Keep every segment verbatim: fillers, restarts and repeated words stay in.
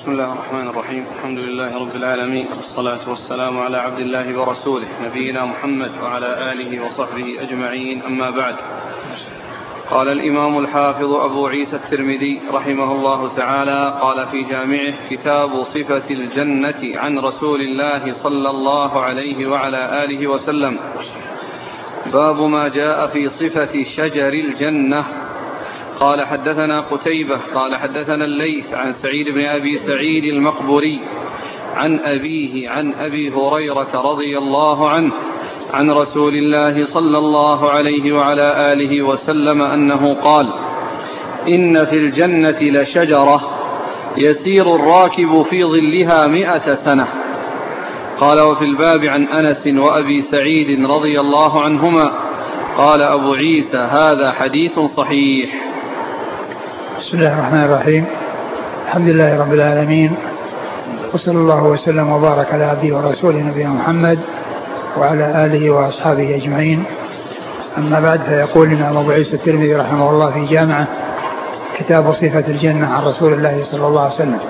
بسم الله الرحمن الرحيم. الحمد لله رب العالمين، والصلاة والسلام على عبد الله ورسوله نبينا محمد وعلى آله وصحبه أجمعين، أما بعد. قال الإمام الحافظ أبو عيسى الترمذي رحمه الله تعالى قال في جامعه: كتاب صفة الجنة عن رسول الله صلى الله عليه وعلى آله وسلم. باب ما جاء في صفة شجر الجنة. قال حدثنا قتيبة قال حدثنا الليث عن سعيد بن أبي سعيد المقبوري عن أبيه عن أبي هريرة رضي الله عنه عن رسول الله صلى الله عليه وعلى آله وسلم أنه قال: إن في الجنة لشجرة يسير الراكب في ظلها مئة سنة. قال: وفي الباب عن أنس وأبي سعيد رضي الله عنهما. قال أبو عيسى: هذا حديث صحيح. بسم الله الرحمن الرحيم. الحمد لله رب العالمين، وصلى الله وسلم وبارك على عبده ورسوله نبينا محمد وعلى آله وأصحابه أجمعين، أما بعد. فيقول لنا أبو عيسى الترمذي رحمه الله في جامعه: كتاب صفة الجنة عن رسول الله صلى الله عليه وسلم.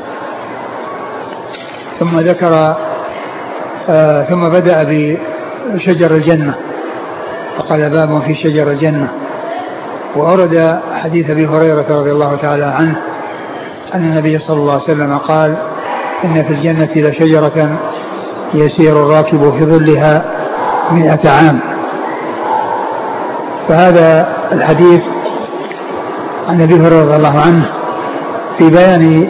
ثم ذكر آه ثم بدأ بشجر الجنة، فقال: باب في شجر الجنة. وأورد حديث أبي هريرة رضي الله تعالى عنه أن النبي صلى الله عليه وسلم قال: إن في الجنة لشجرة يسير الراكب في ظلها مئة عام. فهذا الحديث عن أبي هريرة رضي الله عنه في بيان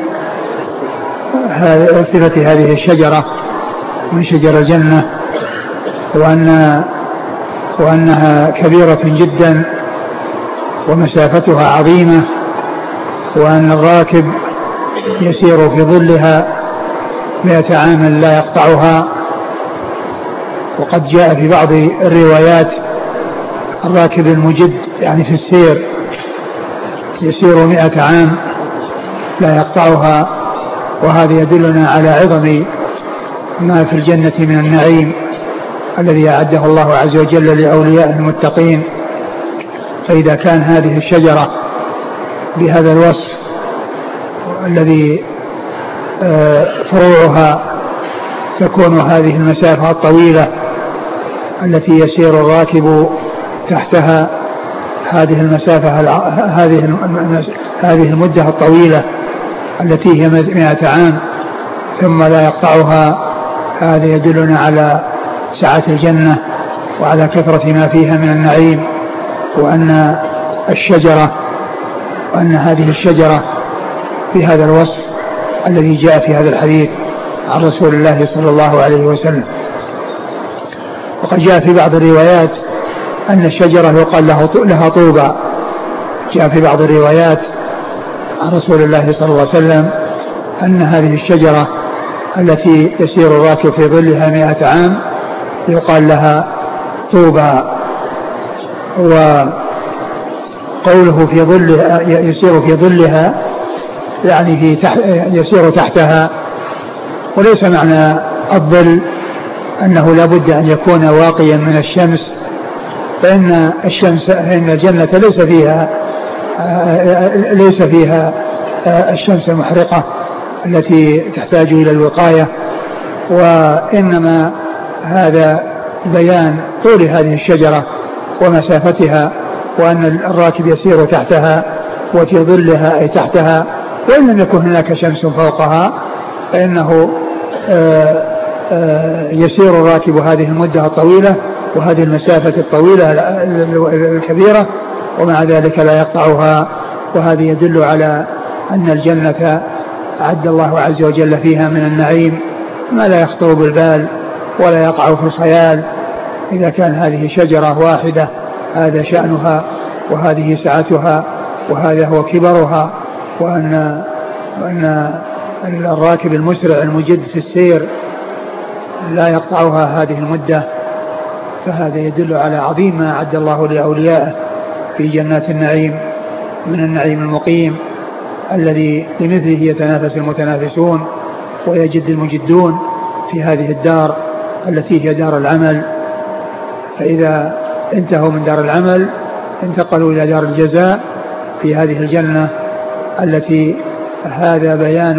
صفة هذه الشجرة من شجر الجنة، وأن وأنها كبيرة جدا ومسافتها عظيمة، وأن الراكب يسير في ظلها مئة عام لا يقطعها. وقد جاء في بعض الروايات: الراكب المجد يعني في السير يسير مئة عام لا يقطعها. وهذا يدلنا على عظم ما في الجنة من النعيم الذي أعده الله عز وجل لأوليائه المتقين. فإذا كان هذه الشجرة بهذا الوصف الذي فروعها تكون هذه المسافة الطويلة التي يسير الراكب تحتها، هذه المسافة هذه هذه المدة الطويلة التي هي مئة عام ثم لا يقطعها، هذا يدلنا على سعة الجنة وعلى كثرة ما فيها من النعيم، وأن الشجرة وأن هذه الشجرة في هذا الوصف الذي جاء في هذا الحديث عن رسول الله صلى الله عليه وسلم. وقد جاء في بعض الروايات أن الشجرة يقال لها طوبى. جاء في بعض الروايات عن رسول الله صلى الله عليه وسلم أن هذه الشجرة التي يسير الراكب في ظلها مئة عام يقال لها طوبى. وقوله في ظلها يسير في ظلها يعني في تحت يسير تحتها، وليس معنى الظل أنه لا بد أن يكون واقيا من الشمس، فإن الشمس إن الجنة ليس فيها ليس فيها الشمس المحرقة التي تحتاج إلى الوقاية، وإنما هذا بيان طول هذه الشجرة ومسافتها، وأن الراكب يسير تحتها وفي ظلها أي تحتها، وإن لم يكن هناك شمس فوقها فإنه يسير الراكب هذه المدة الطويلة وهذه المسافة الطويلة الكبيرة ومع ذلك لا يقطعها. وهذا يدل على أن الجنة أعد الله عز وجل فيها من النعيم ما لا يخطر بالبال ولا يقع في الخيال. إذا كان هذه شجرة واحدة هذا شأنها وهذه سعتها وهذا هو كبرها، وأن, وأن الراكب المسرع المجد في السير لا يقطعها هذه المدة، فهذا يدل على عظيم ما أعد الله لأوليائه في جنات النعيم من النعيم المقيم الذي بمثله يتنافس المتنافسون ويجد المجدون في هذه الدار التي هي دار العمل. فإذا انتهوا من دار العمل انتقلوا إلى دار الجزاء في هذه الجنة التي هذا بيان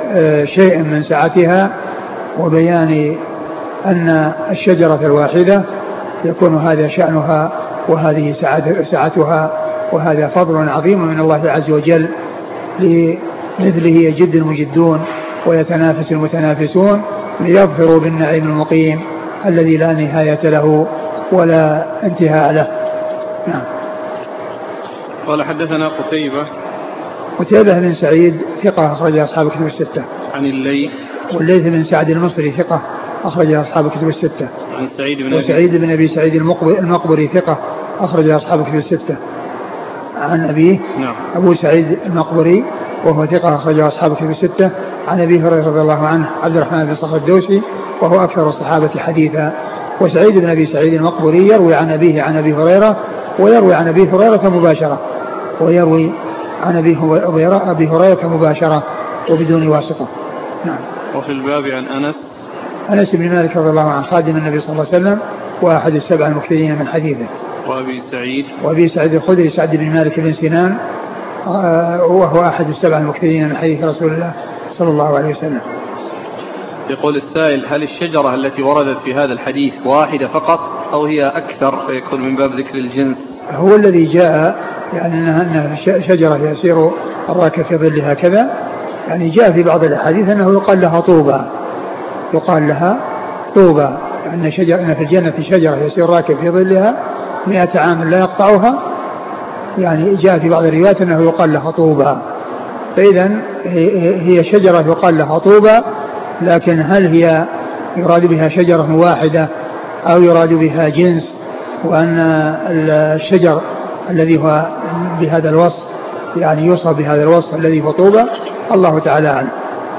شيء من سعتها وبيان أن الشجرة الواحدة يكون هذا شأنها وهذه سعتها، وهذا فضل عظيم من الله عز وجل. لمثله يجد المجدون ويتنافس المتنافسون ليظفروا بالنعيم المقيم الذي لا نهاية له ولا انتهاء له. نعم. قال حدثنا قتيبة قتيبة بن سعيد ثقة أخرج أصحاب الكتب الستة. عن الليث والليث بن سعد المصري ثقة أخرج أصحاب الكتب الستة. عن سعيد بن وسعيد بن أبي سعيد المقبري ثقة أخرج أصحاب الكتب الستة. عن أبيه نعم. أبو سعيد المقبري وهو ثقة أخرج أصحاب الكتب الستة. عن أبي هريرة رضي الله عنه عبد الرحمن بن صخر الدوسي وهو أكثر الصحابة حديثا. وسعيد بن أبي سعيد المقبري يروي عن أبيه عن أبي هريرة ويروي عن أبي هريرة مباشرة ويروي عن أبي هريرة مباشرة وبدون واسطة. نعم. وفي الباب عن أنس أنس بن مالك رضي الله عنه خادم النبي صلى الله عليه وسلم وأحد السبع المكثرين من حديثه. وأبي سعيد وأبي سعيد الخدري سعد بن مالك بن سنان وهو أحد السبع المكثرين من حديث رسول الله صلى الله عليه وسلم. يقول السائل: هل الشجرة التي وردت في هذا الحديث واحدة فقط أو هي أكثر فيكون من باب ذكر الجنس؟ هو الذي جاء يعني أنها شجرة يسير الراكب في ظلها كذا، يعني جاء في بعض الأحاديث أنه يقال لها طوبى، يقال لها طوبى، أن شجرة أن في الجنة شجرة يسير الراكب في ظلها مئة عام لا يقطعها، يعني جاء في بعض الروايات أنه يقال لها طوبى. فإذا هي شجرة يقال لها طوبى، لكن هل هي يراد بها شجرة واحدة أو يراد بها جنس، وأن الشجر الذي هو بهذا الوصف يعني يوصف بهذا الوصف الذي هو طوبى، الله تعالى عنه.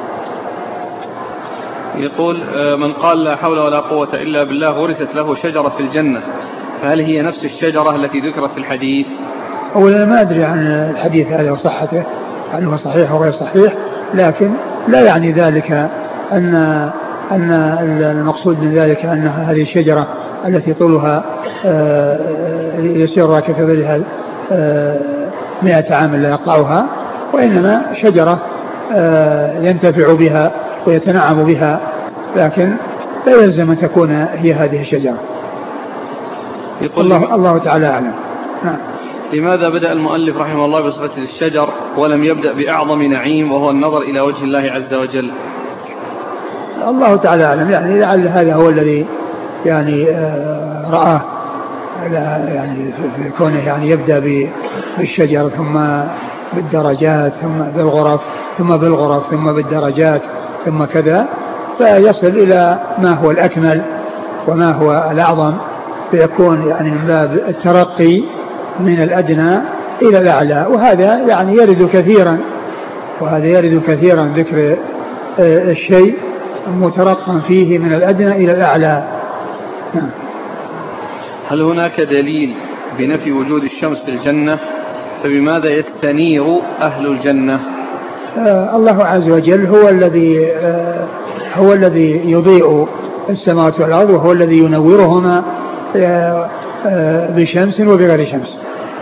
يقول: من قال لا حول ولا قوة إلا بالله غرست له شجرة في الجنة، فهل هي نفس الشجرة التي ذكرت في الحديث؟ أولا ما أدري عن الحديث هذا وصحته، هل هو صحيح أو غير صحيح، لكن لا يعني ذلك أن أن المقصود من ذلك أن هذه الشجرة التي طولها يسير راكب في ظلها مئة عام لا يقطعها، وإنما شجرة ينتفع بها ويتنعم بها، لكن لا يلزم أن تكون هي هذه الشجرة. الله, الله تعالى أعلم. نعم. لماذا بدأ المؤلف رحمه الله بصفة الشجر ولم يبدأ بأعظم نعيم وهو النظر إلى وجه الله عز وجل؟ الله تعالى أعلم، يعني لعل هذا هو الذي يعني رآه يعني في كونه يعني يبدأ بالشجر ثم بالدرجات ثم بالغرف ثم بالغرف ثم بالدرجات ثم كذا، فيصل إلى ما هو الأكمل وما هو الأعظم، فيكون يعني من باب الترقي من الأدنى إلى الأعلى. وهذا يعني يرد كثيرا وهذا يرد كثيرا ذكر الشيء مترقا فيه من الأدنى إلى الأعلى. نعم. هل هناك دليل بنفي وجود الشمس في الجنة؟ فبماذا يستنير أهل الجنة؟ آه الله عز وجل هو الذي آه هو الذي يضيء السماوات والأرض، وهو الذي ينورهما آه آه بشمس وبغير شمس.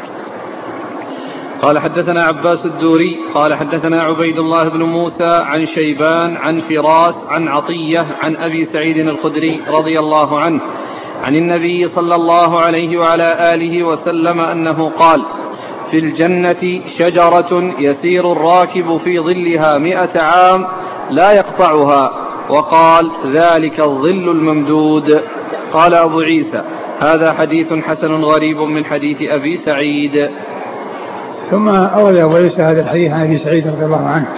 قال حدثنا عباس الدوري قال حدثنا عبيد الله بن موسى عن شيبان عن فراس عن عطية عن أبي سعيد الخدري رضي الله عنه عن النبي صلى الله عليه وعلى آله وسلم أنه قال: في الجنة شجرة يسير الراكب في ظلها مئة عام لا يقطعها، وقال: ذلك الظل الممدود. قال أبو عيسى: هذا حديث حسن غريب من حديث أبي سعيد. ثم أورد أبو عيسى هذا الحديث عن أبي سعيد رضي الله عنه،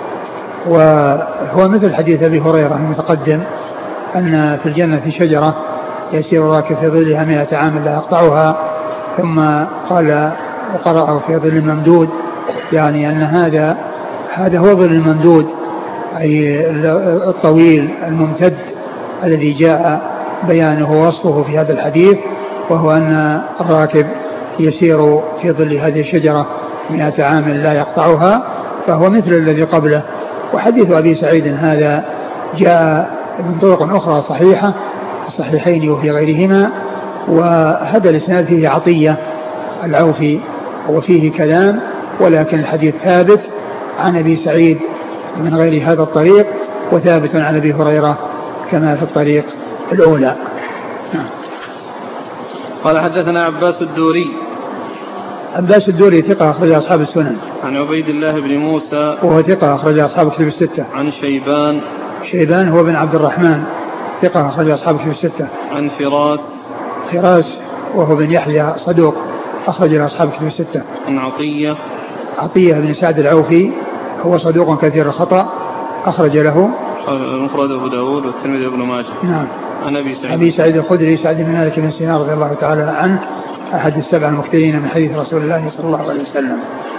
وهو مثل حديث أبي هريرة المتقدم أن في الجنة شجرة يسير الراكب في ظلها مئة عام لا يقطعها، ثم قال وقرأه في ظل الممدود، يعني أن هذا هذا هو ظل الممدود، أي الطويل الممتد الذي جاء بيانه ووصفه في هذا الحديث، وهو أن الراكب يسير في ظل هذه الشجرة مئة عام لا يقطعها، فهو مثل الذي قبله. وحديث أبي سعيد هذا جاء من طرق أخرى صحيحة في الصحيحين وفي غيرهما، وهذا الإسناد فيه عطية العوفي وفيه كلام، ولكن الحديث ثابت عن أبي سعيد من غير هذا الطريق، وثابت عن أبي هريرة كما في الطريق الأولى. قال حدثنا عباس الدوري. عباس الدوري ثقة أخرج أصحاب السنن. عن عبيد الله بن موسى وهو ثقة أخرج أصحاب الكتب الستة. عن شيبان. شيبان هو بن عبد الرحمن ثقة أخرج أصحاب الكتب الستة. عن فراس. فراس وهو بن يحيى صدوق أخرج أصحاب الكتب الستة. عن عطية. عطية بن سعد العوفي هو صدوق كثير الخطأ أخرج له المفرد أبو داود والترمذي وابن ماجه. نعم. عن أبي سعيد. أبي سعيد الخدري سعد بن مالك بن سنان رضي الله تعالى عنه أحد السبع المكثرين من حديث رسول الله صلى الله عليه وسلم.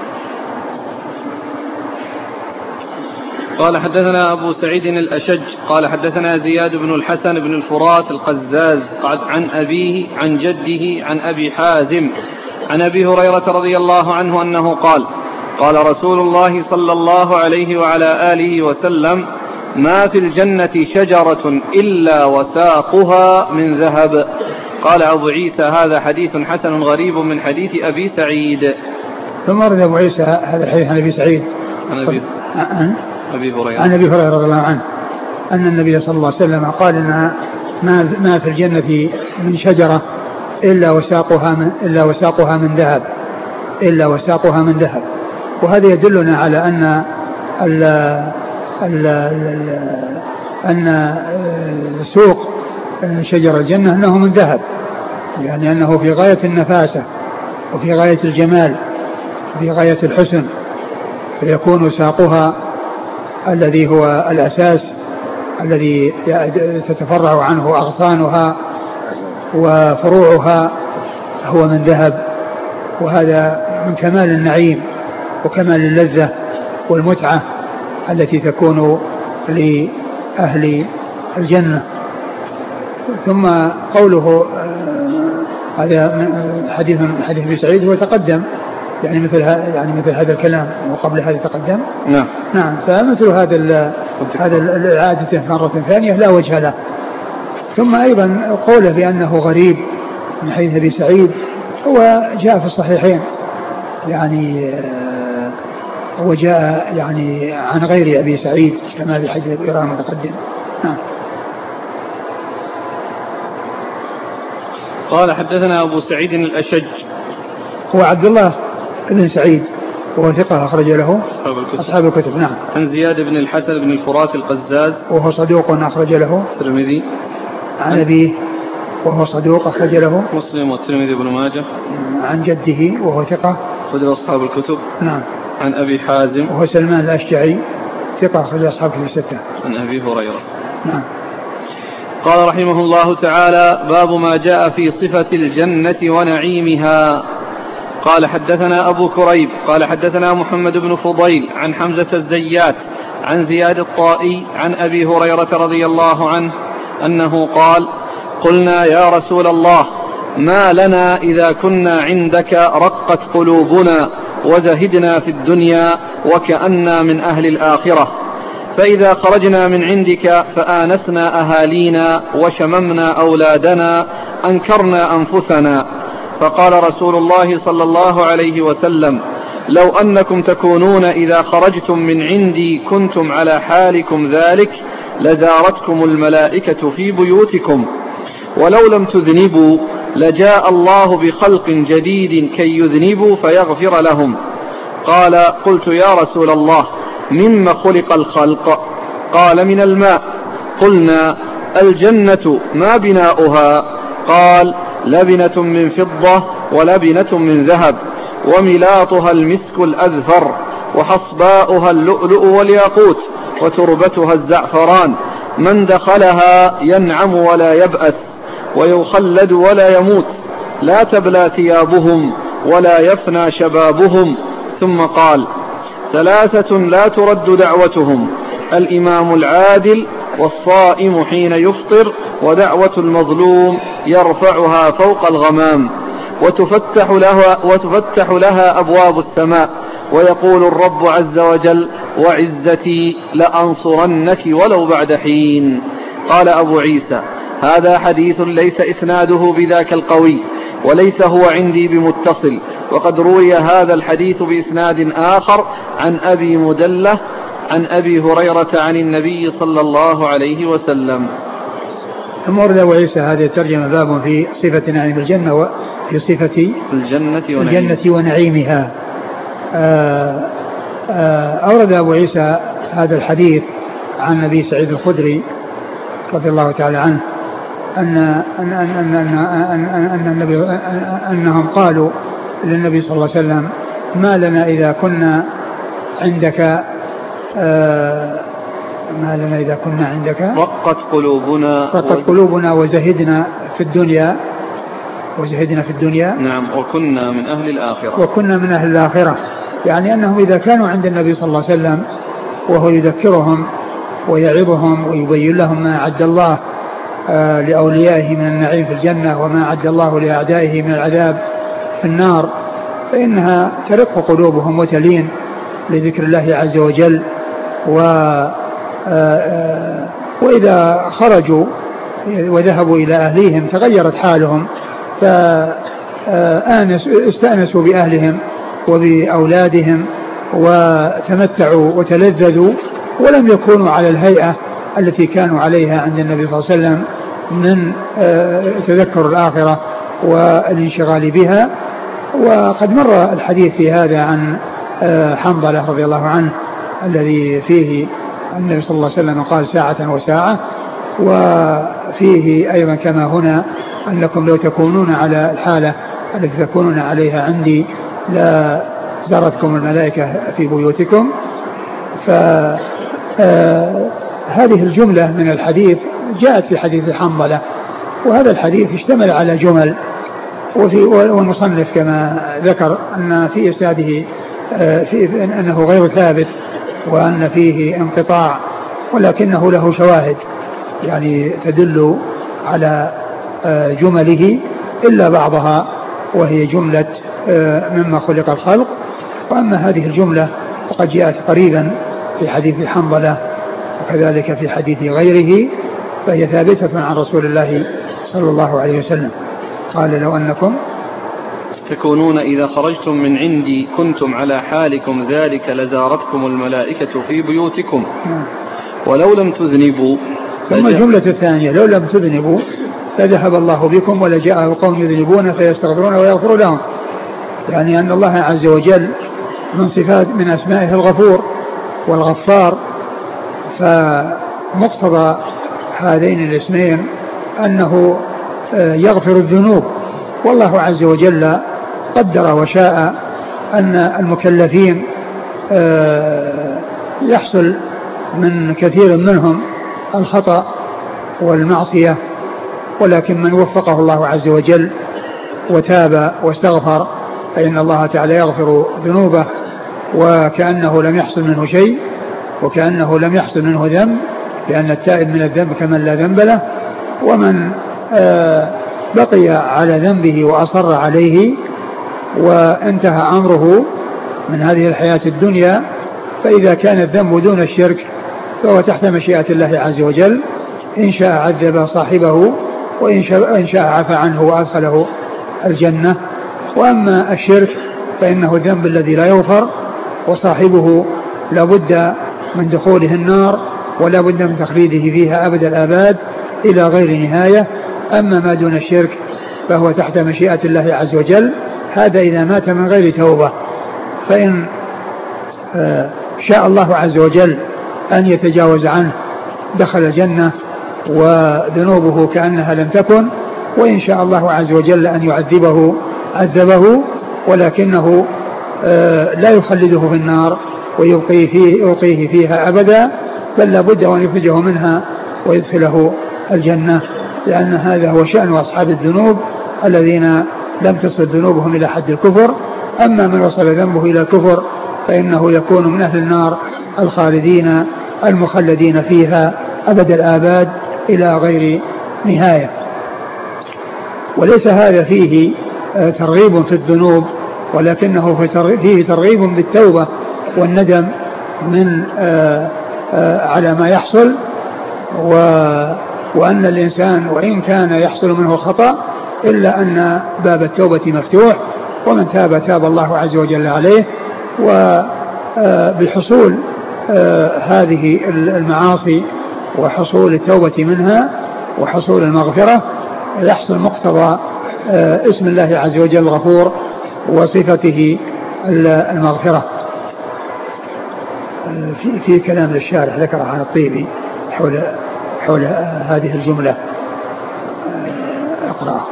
قال حدثنا أبو سعيد الأشج قال حدثنا زياد بن الحسن بن الفرات القزاز عن أبيه عن جده عن أبي حازم عن أبي هريرة رضي الله عنه أنه قال قال رسول الله صلى الله عليه وعلى آله وسلم ما في الجنة شجرة إلا وساقها من ذهب. قال أبو عيسى هذا حديث حسن غريب من حديث أبي سعيد. ثم ورد أبو عيسى هذا الحديث عن أبي سعيد عن أبي, عن أبي هريرة عن أبي هريرة رضي الله عنه أن النبي صلى الله عليه وسلم قال إن ما ما في الجنة من شجرة إلا وساقها من إلا وساقها من ذهب إلا وساقها من ذهب. وهذا يدلنا على أن ال ال أن سوق شجر الجنة أنه من ذهب، يعني أنه في غاية النفاسة وفي غاية الجمال في غاية الحسن، فيكون ساقها الذي هو الأساس الذي تتفرع عنه أغصانها وفروعها هو من ذهب. وهذا من كمال النعيم وكمال اللذة والمتعة التي تكون لأهل الجنة. ثم قوله هذا حديث حديث ابي سعيد هو تقدم يعني مثل يعني مثل هذا الكلام وقبل هذا تقدم. نعم نعم فمثل هذا هذا العادة مرة ثانية لا وجه له. ثم أيضا قوله بأنه غريب من حديث ابي سعيد هو جاء في الصحيحين، يعني وجاء يعني عن غير ابي سعيد كما في حديث ابي هريرة المتقدم. نعم. قال حدثنا أبو سعيد الأشج هو عبد الله بن سعيد وهو ثقة أخرج له أصحاب الكتب. أصحاب الكتب. نعم. عن زياد بن الحسن بن الفرات القزاز وهو صدوق أخرج له الترمذي. عن أبيه وهو صدوق أخرج له مسلم والترمذي بن ماجه. عن جده وهو ثقة أخرج أصحاب الكتب. نعم. عن أبي حازم وهو سلمان الأشجعي ثقة أخرج أصحاب الكتب الستة. عن أبي هريرة. نعم. قال رحمه الله تعالى باب ما جاء في صفة الجنة ونعيمها. قال حدثنا أبو كريب قال حدثنا محمد بن فضيل عن حمزة الزيات عن زياد الطائي عن أبي هريرة رضي الله عنه أنه قال قلنا يا رسول الله ما لنا إذا كنا عندك رقت قلوبنا وزهدنا في الدنيا وكأننا من أهل الآخرة، فإذا خرجنا من عندك فآنسنا أهالينا وشممنا أولادنا أنكرنا أنفسنا. فقال رسول الله صلى الله عليه وسلم لو أنكم تكونون إذا خرجتم من عندي كنتم على حالكم ذلك لزارتكم الملائكة في بيوتكم، ولو لم تذنبوا لجاء الله بخلق جديد كي يذنبوا فيغفر لهم. قال قلت يا رسول الله مما خلق الخلق؟ قال من الماء. قلنا الجنة ما بناؤها؟ قال لبنة من فضة ولبنة من ذهب وملاطها المسك الأذفر وحصباؤها اللؤلؤ والياقوت وتربتها الزعفران، من دخلها ينعم ولا يبأس ويخلد ولا يموت، لا تبلى ثيابهم ولا يفنى شبابهم. ثم قال ثلاثة لا ترد دعوتهم: الإمام العادل والصائم حين يفطر ودعوة المظلوم يرفعها فوق الغمام، وتفتح لها, وتفتح لها أبواب السماء، ويقول الرب عز وجل وعزتي لأنصرنك ولو بعد حين. قال أبو عيسى هذا حديث ليس إسناده بذاك القوي وليس هو عندي بمتصل، وقد روي هذا الحديث بإسناد آخر عن أبي مدلة عن أبي هريرة عن النبي صلى الله عليه وسلم. ثم ورد أبو عيسى هذه الترجمة باب في صفة نعيم الجنة وفي صفة الجنة, الجنة ونعيمها. آآ آآ أورد أبو عيسى هذا الحديث عن أبي سعيد الخدري رضي الله تعالى عنه أن أن أن أن أن, أن, النبي أنهم قالوا للنبي صلى الله عليه وسلم ما لنا إذا كنا عندك ما لنا إذا كنا عندك رقت قلوبنا رقت قلوبنا وزهدنا في الدنيا وزهدنا في الدنيا نعم وكنا من أهل الآخرة وكنا من أهل الآخرة. يعني أنهم إذا كانوا عند النبي صلى الله عليه وسلم وهو يذكرهم ويعظهم ويبين لهم ما أعد الله لأوليائه من النعيم في الجنة وما أعد الله لأعدائه من العذاب في النار فإنها ترق قلوبهم وتلين لذكر الله عز وجل. و وإذا خرجوا وذهبوا إلى أهليهم تغيرت حالهم فاستأنسوا بأهلهم وبأولادهم وتمتعوا وتلذذوا ولم يكونوا على الهيئة التي كانوا عليها عند النبي صلى الله عليه وسلم من تذكر الآخرة والانشغال بها. وقد مر الحديث في هذا عن حنظلة رضي الله عنه الذي فيه النبي صلى الله عليه وسلم قال ساعة وساعة. وفيه أيضا كما هنا أنكم لو تكونون على الحالة التي تكونون عليها عندي لا زارتكم الملائكة في بيوتكم. فهذه الجملة من الحديث جاءت في حديث حنظلة وهذا الحديث اشتمل على جمل. وفي والمصنف كما ذكر أن في إسناده في أنه غير ثابت وأن فيه انقطاع ولكنه له شواهد يعني تدل على جمله إلا بعضها وهي جملة مما خلق الخلق. وأما هذه الجملة وقد جاءت قريبا في حديث حنظلة وكذلك في حديث غيره فهي ثابتة عن رسول الله صلى الله عليه وسلم قال لو أنكم تكونون إذا خرجتم من عندي كنتم على حالكم ذلك لزارتكم الملائكة في بيوتكم ولو لم تذنبوا. ثم الجملة الثانية لو لم تذنبوا فذهب الله بكم ولجاء قوم يذنبون فيستغفرون ويغفر لهم. يعني أن الله عز وجل من صفات من أسمائه الغفور والغفار فمقتضى هذين الاسمين أنه يغفر الذنوب. والله عز وجل قدر وشاء أن المكلفين يحصل من كثير منهم الخطأ والمعصية ولكن من وفقه الله عز وجل وتاب واستغفر فإن الله تعالى يغفر ذنوبه وكأنه لم يحصل منه شيء وكأنه لم يحصل منه ذنب لأن التائب من الذنب كمن لا ذنب له. ومن بقي على ذنبه وأصر عليه وانتهى أمره من هذه الحياة الدنيا فإذا كان الذنب دون الشرك فهو تحت مشيئة الله عز وجل إن شاء عذب صاحبه وإن شاء عفى عنه وأدخله الجنة. وأما الشرك فإنه الذنب الذي لا يغفر وصاحبه لابد من دخوله النار ولا بد من تخليده فيها أبد الآباد إلى غير نهاية. أما ما دون الشرك فهو تحت مشيئة الله عز وجل. هذا إذا مات من غير توبة فإن شاء الله عز وجل أن يتجاوز عنه دخل الجنة وذنوبه كأنها لم تكن وإن شاء الله عز وجل أن يعذبه عذبه ولكنه لا يخلده في النار ويبقيه فيه يبقيه فيها أبدا بل لابد أن يخرجه منها ويدخله الجنة لأن هذا هو شأن أصحاب الذنوب الذين لم تصل ذنوبهم إلى حد الكفر. أما من وصل ذنبه إلى الكفر فإنه يكون من أهل النار الخالدين المخلدين فيها أبد الآباد إلى غير نهاية. وليس هذا فيه ترغيب في الذنوب ولكنه فيه ترغيب بالتوبة والندم من على ما يحصل وأن الإنسان وإن كان يحصل منه خطأ إلا أن باب التوبة مفتوح ومن تاب تاب الله عز وجل عليه. وبحصول آه هذه المعاصي وحصول التوبة منها وحصول المغفرة يحصل مقتضى آه اسم الله عز وجل الغفور وصفته المغفرة. آه في, في كلام للشارح ذكره عن الطيبي حول, حول آه هذه الجملة. آه اقرأ.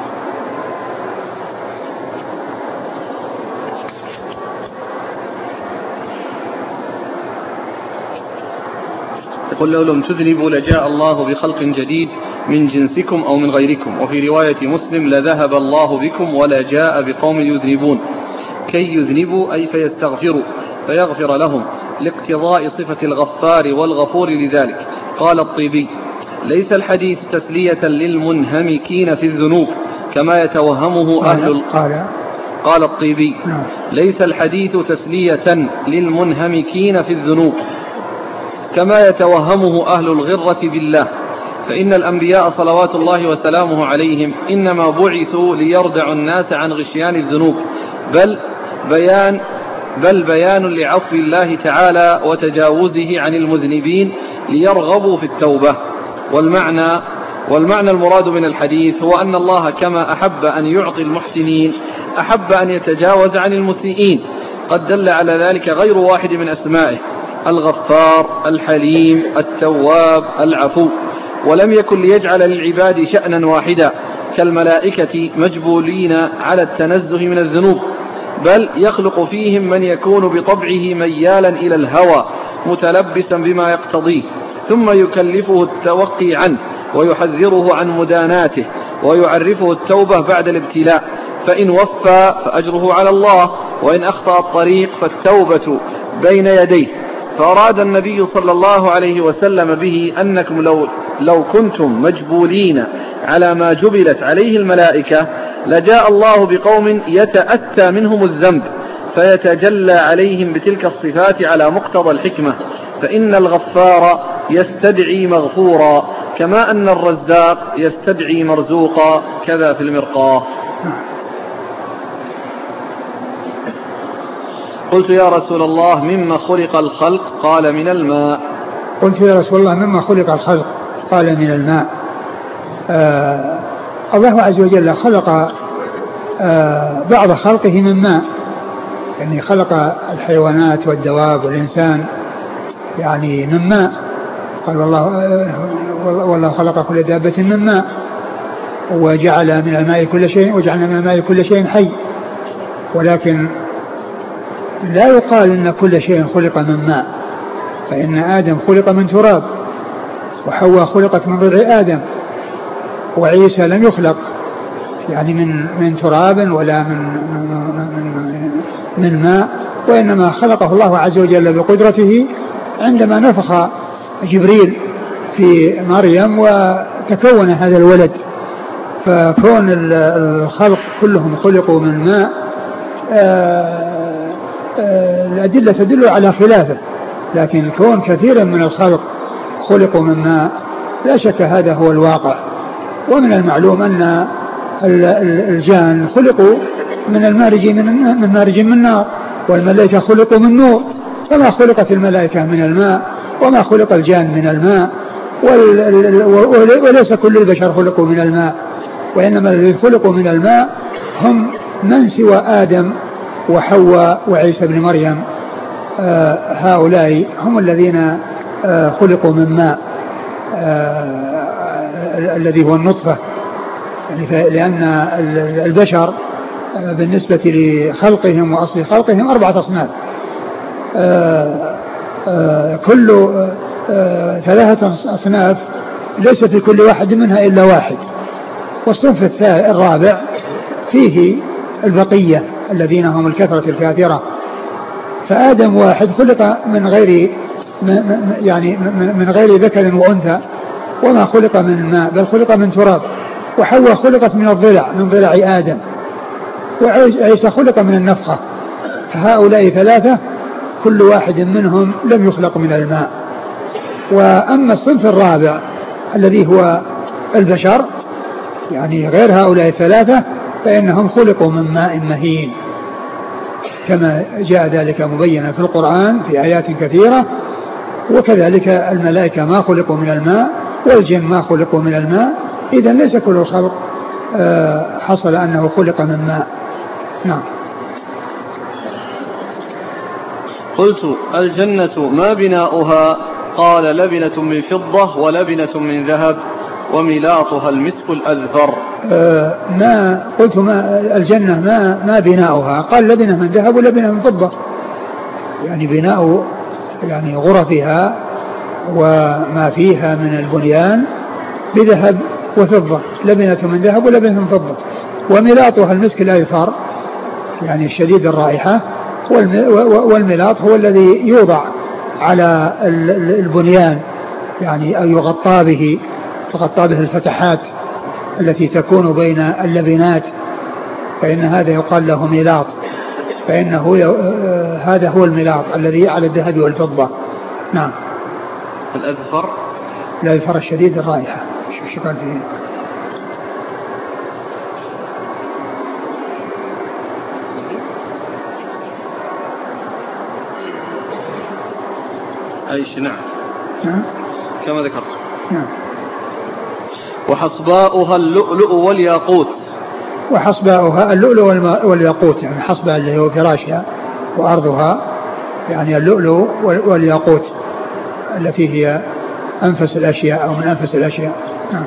يقول لو لم تذنبوا لجاء الله بخلق جديد من جنسكم أو من غيركم، وفي رواية مسلم لذهب الله بكم ولا جاء بقوم يذنبون، كي يذنبوا أي فيستغفروا فيغفر لهم، لاقتضاء صفة الغفار والغفور لذلك. قال الطيبي ليس الحديث تسلية للمنهمكين في الذنوب كما يتوهمه أهل قال قال الطيبي ليس الحديث تسلية للمنهمكين في الذنوب كما يتوهمه أهل الغرة بالله، فإن الأنبياء صلوات الله وسلامه عليهم إنما بعثوا ليردعوا الناس عن غشيان الذنوب، بل بيان بل بيان لعفو الله تعالى وتجاوزه عن المذنبين ليرغبوا في التوبة. والمعنى والمعنى المراد من الحديث هو أن الله كما أحب أن يعطي المحسنين أحب أن يتجاوز عن المسيئين، قد دل على ذلك غير واحد من أسمائه: الغفار، الحليم، التواب، العفو، ولم يكن ليجعل للعباد شأنا واحدا كالملائكة مجبولين على التنزه من الذنوب، بل يخلق فيهم من يكون بطبعه ميالا إلى الهوى متلبسا بما يقتضيه، ثم يكلفه التوقي عنه ويحذره عن مداناته ويعرفه التوبة بعد الابتلاء، فإن وفى فأجره على الله، وإن أخطأ الطريق فالتوبة بين يديه. فأراد النبي صلى الله عليه وسلم به أنكم لو, لو كنتم مجبولين على ما جبلت عليه الملائكة لجاء الله بقوم يتأتى منهم الذنب فيتجلى عليهم بتلك الصفات على مقتضى الحكمة، فإن الغفار يستدعي مغفورا كما أن الرزاق يستدعي مرزوقا، كذا في المرقاة. قلت يا رسول الله مما خلق الخلق؟ قال من الماء. قلت يا رسول الله مما خلق الخلق؟ قال من الماء. آه الله عز وجل خلق آه بعض خلقه من ماء، يعني خلق الحيوانات والدواب والإنسان يعني من ماء، قال والله, والله خلق كل دابة من ماء وجعل من الماء كل شيء وجعلنا من الماء كل شيء حي، ولكن لا يقال إن كل شيء خلق من ماء، فإن آدم خلق من تراب، وحواء خلقت من ضلع آدم، وعيسى لم يخلق يعني من من تراب ولا من من, من ماء، وإنما خلقه الله عز وجل بقدرته عندما نفخ جبريل في مريم وتكون هذا الولد. فكون الخلق كلهم خلقوا من ماء الأدلة تدل على خلافه، لكن كون كثيرا من الخلق خلقوا من ماء لا شك هذا هو الواقع. ومن المعلوم أن الجان خلقوا من المارج من مارج من نار، والملائكة خلقوا من نور، فما خلقت الملائكة من الماء وما خلق الجان من الماء، وليس كل البشر خلقوا من الماء، وإنما الذين خلقوا من الماء هم من سوى آدم وحواء وعيسى بن مريم، آه هؤلاء هم الذين آه خلقوا من ماء آه الذي هو النطفة، يعني لأن البشر آه بالنسبة لخلقهم وأصل خلقهم أربعة أصناف، آه آه كل آه ثلاثة أصناف ليس في كل واحد منها إلا واحد، والصنف الرابع فيه البقية الذين هم الكثرة الكاثرة. فآدم واحد خلق من غير يعني من غير ذكر وأنثى، وما خلق من الماء بل خلق من تراب، وحواء خلقت من الضلع من ضلع آدم، وعيسى خلق من النفخة. فهؤلاء ثلاثة كل واحد منهم لم يخلق من الماء. وأما الصنف الرابع الذي هو البشر يعني غير هؤلاء الثلاثة فإنهم خلقوا من ماء مهين، كما جاء ذلك مبينا في القرآن في آيات كثيرة، وكذلك الملائكة ما خلقوا من الماء والجن ما خلقوا من الماء، إذا ليس كل الخلق حصل أنه خلق من ماء. نعم. قلت الجنة ما بناؤها؟ قال لبنة من فضة ولبنة من ذهب وملاطها المسك الأذفر. آه ما قلت ما الجنة ما ما بناؤها؟ قال لبنة من ذهب ولبنة من فضة، يعني بناء يعني غرفها وما فيها من البنيان بذهب وفضة، لبنة من ذهب ولبنة من فضة، وملاطها المسك الأذفر يعني الشديد الرائحة، والملاط هو الذي يوضع على البنيان يعني أو يغطى به تغطى به الفتحات التي تكون بين اللبنات، فإن هذا يقال له ملاط، فإنه هذا هو الملاط الذي على الذهب والفضة. نعم. الأذفر الأذفر الشديد الرائحة. شو قال فيه؟ أيش؟ نعم. نعم. كما ذكرت. نعم. وحصباؤها اللؤلؤ والياقوت. وحصباؤها اللؤلؤ والياقوت، يعني حصباء اللي هو فراشها، وأرضها يعني اللؤلؤ والياقوت التي هي أنفس الأشياء أو من أنفس الأشياء. نعم.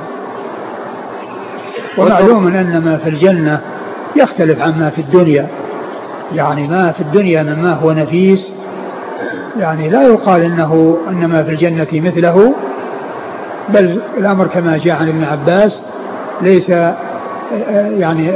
ومعلوم أن ما في الجنة يختلف عما في الدنيا، يعني ما في الدنيا مما هو نفيس يعني لا يقال إنه إنما في الجنة مثله، بل الأمر كما جاء عن ابن عباس ليس يعني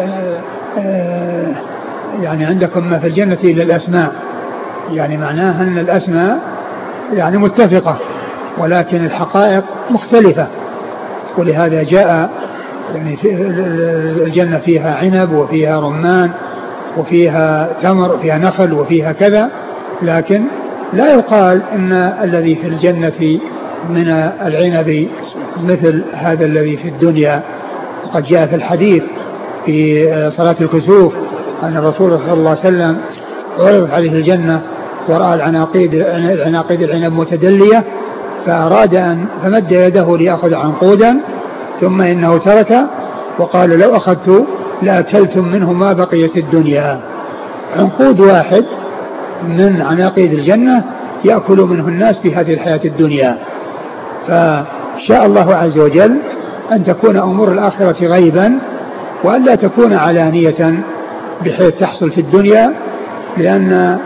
يعني عندكم ما في الجنة إلا الأسماء، يعني معناها أن الأسماء يعني متفقة ولكن الحقائق مختلفة، ولهذا جاء يعني في الجنة فيها عنب وفيها رمان وفيها تمر وفيها نخل وفيها كذا، لكن لا يقال إن الذي في الجنة من العنب مثل هذا الذي في الدنيا. وقد جاء في الحديث في صلاة الكسوف أن الرسول صلى الله عليه وسلم عرضت عليه الجنة ورأى العناقيد العناقيد العنب متدلية، فأراد أن فمد يده ليأخذ عنقودا ثم إنه ترك وقال لو أخذت لأكلتم منه ما بقيت الدنيا. عنقود واحد من عناقيد الجنة يأكل منه الناس في هذه الحياة الدنيا. فشاء الله عز وجل أن تكون أمور الآخرة غيبا وأن لا تكون علانية بحيث تحصل في الدنيا، لأن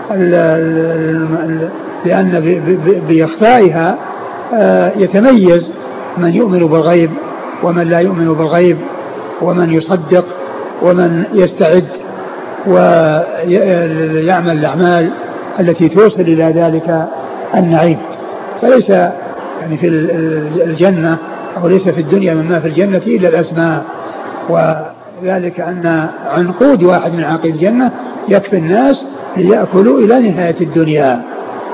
لأن بإخفائها يتميز من يؤمن بالغيب ومن لا يؤمن بالغيب، ومن يصدق ومن يستعد ويعمل الأعمال التي توصل إلى ذلك النعيم. فليس يعني في الجنة أو ليس في الدنيا مما في الجنة إلا الأسماء، وذلك أن عنقود واحد من عناقيد الجنة يكفي الناس ليأكلوا إلى نهاية الدنيا.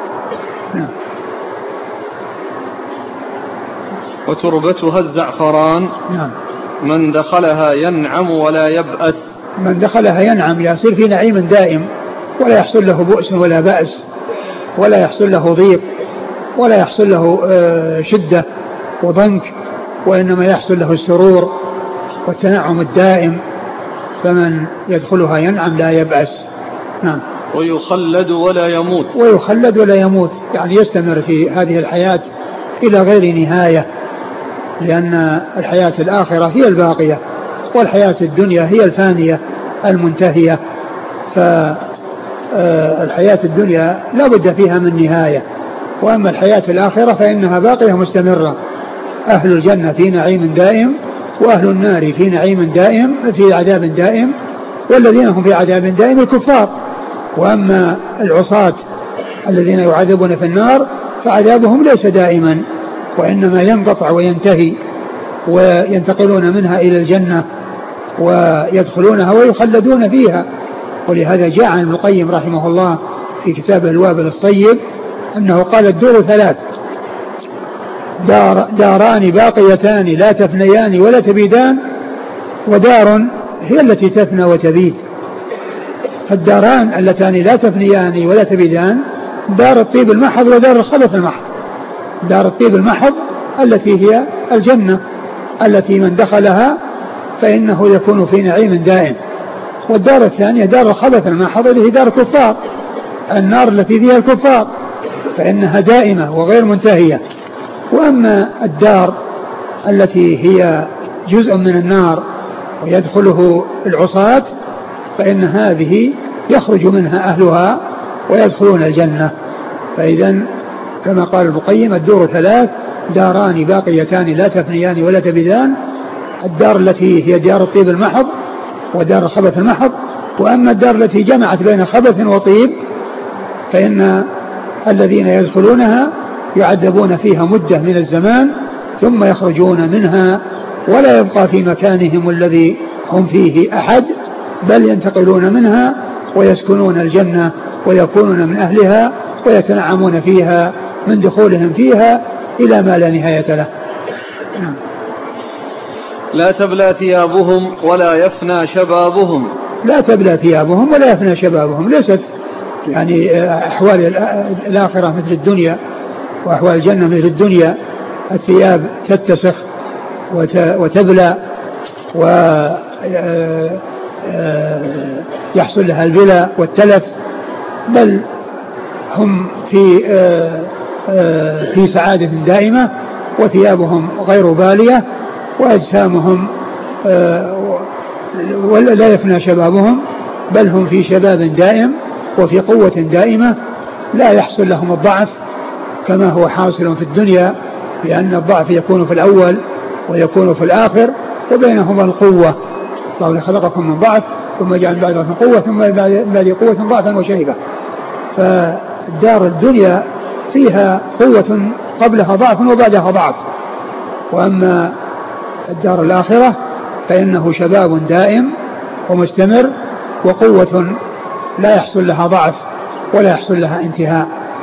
وتربتها الزعفران. نعم. من دخلها ينعم ولا يبأس. من دخلها ينعم، يصير في نعيم دائم ولا يحصل له بؤس ولا بأس ولا يحصل له ضيق ولا يحصل له شدة وضنك، وإنما يحصل له السرور والتنعم الدائم. فمن يدخلها ينعم لا يبأس. نعم. ويخلد ولا يموت. ويخلد ولا يموت، يعني يستمر في هذه الحياة إلى غير نهاية، لأن الحياة الآخرة هي الباقية والحياة الدنيا هي الفانية المنتهية. فالحياة الدنيا لا بد فيها من نهاية، وأما الحياة الآخرة فإنها باقية مستمرة. أهل الجنة في نعيم دائم، وأهل النار في نعيم دائم في عذاب دائم، والذين هم في عذاب دائم الكفار. وأما العصاة الذين يعذبون في النار فعذابهم ليس دائما، وإنما ينقطع وينتهي وينتقلون منها إلى الجنة ويدخلونها ويخلدون فيها. ولهذا جاء عن ابن القيم رحمه الله في كتابه الوابل الصيب أنه قال الدور ثلاث: دار داران باقيتان لا تفنيان ولا تبيدان، ودار هي التي تفنى وتبيد. فالداران اللتان لا تفنيان ولا تبيدان دار الطيب المحض ودار الخبث المحض. دار الطيب المحض التي هي الجنة التي من دخلها فإنه يكون في نعيم دائم. والدار الثانية دار الخبث المحض اللي هي دار الكفار، النار التي فيها الكفار، فإنها دائمة وغير منتهية. وأما الدار التي هي جزء من النار ويدخله العصاة فإن هذه يخرج منها أهلها ويدخلون الجنة. فإذا كما قال ابن القيم الدور ثلاث، داران باقيتان لا تفنيان ولا تبدان، الدار التي هي دار الطيب المحض ودار الخبث المحض. وأما الدار التي جمعت بين خبث وطيب فإن الذين يدخلونها يعذبون فيها مدة من الزمان ثم يخرجون منها ولا يبقى في مكانهم الذي هم فيه أحد، بل ينتقلون منها ويسكنون الجنة ويكونون من أهلها ويتنعمون فيها من دخولهم فيها إلى ما لا نهاية له. لا تبلى ثيابهم ولا يفنى شبابهم. لا تبلى ثيابهم ولا يفنى شبابهم، ليست يعني أحوال الآخرة مثل الدنيا وأحوال الجنة مثل الدنيا، الثياب تتسخ وتبلى ويحصل لها البلى والتلف، بل هم في في سعادة دائمة وثيابهم غير بالية وأجسامهم ولا يفنى شبابهم، بل هم في شباب دائم وفي قوة دائمة لا يحصل لهم الضعف كما هو حاصل في الدنيا، لأن الضعف يكون في الأول ويكون في الآخر وبينهما القوة. الله خلقكم من ضعف ثم جعل بعد ضعف قوة ثم بعد قوة ضعفا وشيبة. فالدار الدنيا فيها قوة قبلها ضعف وبعدها ضعف، وأما الدار الآخرة فإنه شباب دائم ومستمر وقوة لا يحصل لها ضعف ولا يحصل لها انتهاء.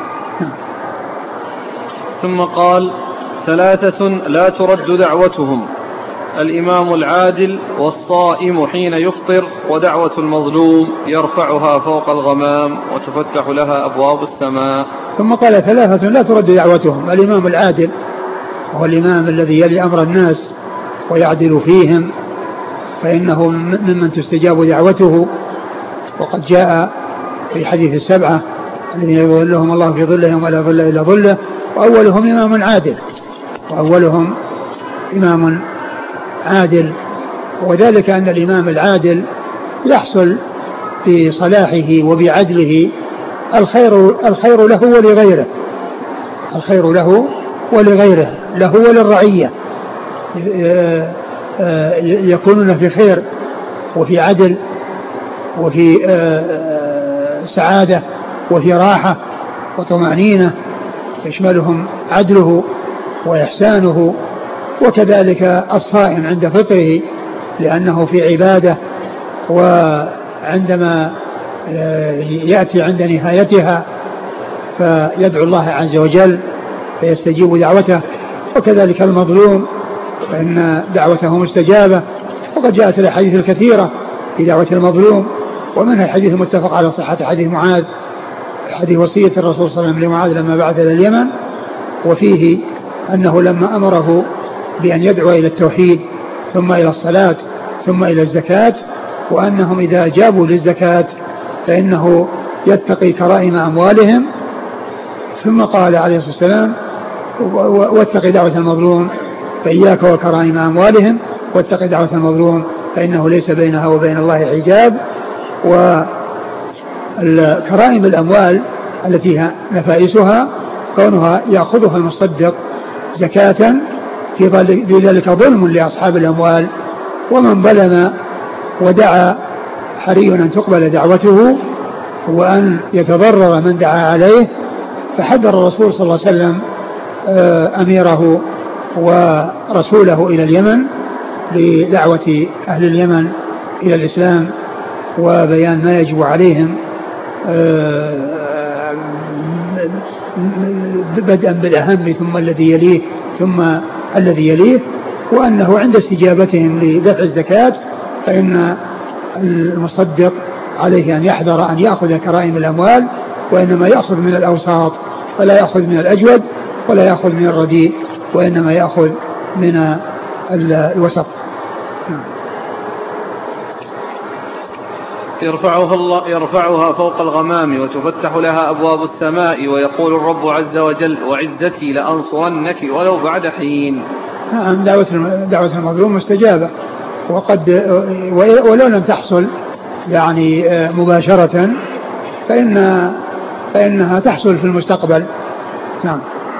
ثم قال: ثلاثة لا ترد دعوتهم: الإمام العادل، والصائم حين يفطر، ودعوة المظلوم يرفعها فوق الغمام وتفتح لها أبواب السماء. ثم قال: ثلاثة لا ترد دعوتهم: الإمام العادل وهو الإمام الذي يلي أمر الناس ويعدل فيهم فإنه ممن تستجاب دعوته، وقد جاء في حديث السبعة الذين يظلهم الله في ظلهم ولا ظل إلا ظله، وأولهم إمام عادل وأولهم إمام عادل وذلك أن الإمام العادل يحصل بصلاحه وبعدله الخير الخير له ولغيره الخير له ولغيره له وللرعية، يكونون في خير وفي عدل وفي سعادة وفي راحة وطمأنينة يشملهم عدله وإحسانه. وكذلك الصائم عند فطره لأنه في عبادة، وعندما يأتي عند نهايتها فيدعو الله عز وجل فيستجيب دعوته. وكذلك المظلوم فإن دعوته مستجابة، وقد جاءت الأحاديث الكثيرة في دعوة المظلوم، ومنها الحديث المتفق على صحة حديث معاذ، حديث وصية الرسول صلى الله عليه وسلم لمعاذ لما بعث إلى اليمن، وفيه أنه لما أمره بأن يدعو إلى التوحيد ثم إلى الصلاة ثم إلى الزكاة، وأنهم إذا جابوا للزكاة فإنه يتقي كرائم أموالهم، ثم قال عليه الصلاة والسلام: واتقي دعوة المظلوم فإياك وكرائم أموالهم، واتقي دعوة المظلوم فإنه ليس بينها وبين الله حجاب. وكرائم الأموال التي هي نفائسها كونها يأخذها المصدق زكاة، في ذلك ظلم لأصحاب الأموال، ومن ظلم ودعا حري أن تقبل دعوته وأن يتضرر من دعا عليه. فحذر الرسول صلى الله عليه وسلم أميره ورسوله إلى اليمن لدعوة أهل اليمن إلى الإسلام وبيان ما يجب عليهم بدءا بالأهم ثم الذي يليه ثم الذي يليه، وأنه عند استجابتهم لدفع الزكاة فإن المصدق عليه أن يحذر أن يأخذ كرائم الأموال، وإنما يأخذ من الأوساط فلا يأخذ من الأجود، ولا يأخذ من الرديء وإنما يأخذ من الوسط. يرفعها, الله يرفعها فوق الغمام وتفتح لها أبواب السماء ويقول الرب عز وجل وعزتي لأنصرنك ولو بعد حين. نعم دعوة دعوة المظلوم مستجابة، وقد ولو لم تحصل يعني مباشرة فإن فإنها تحصل في المستقبل. نعم.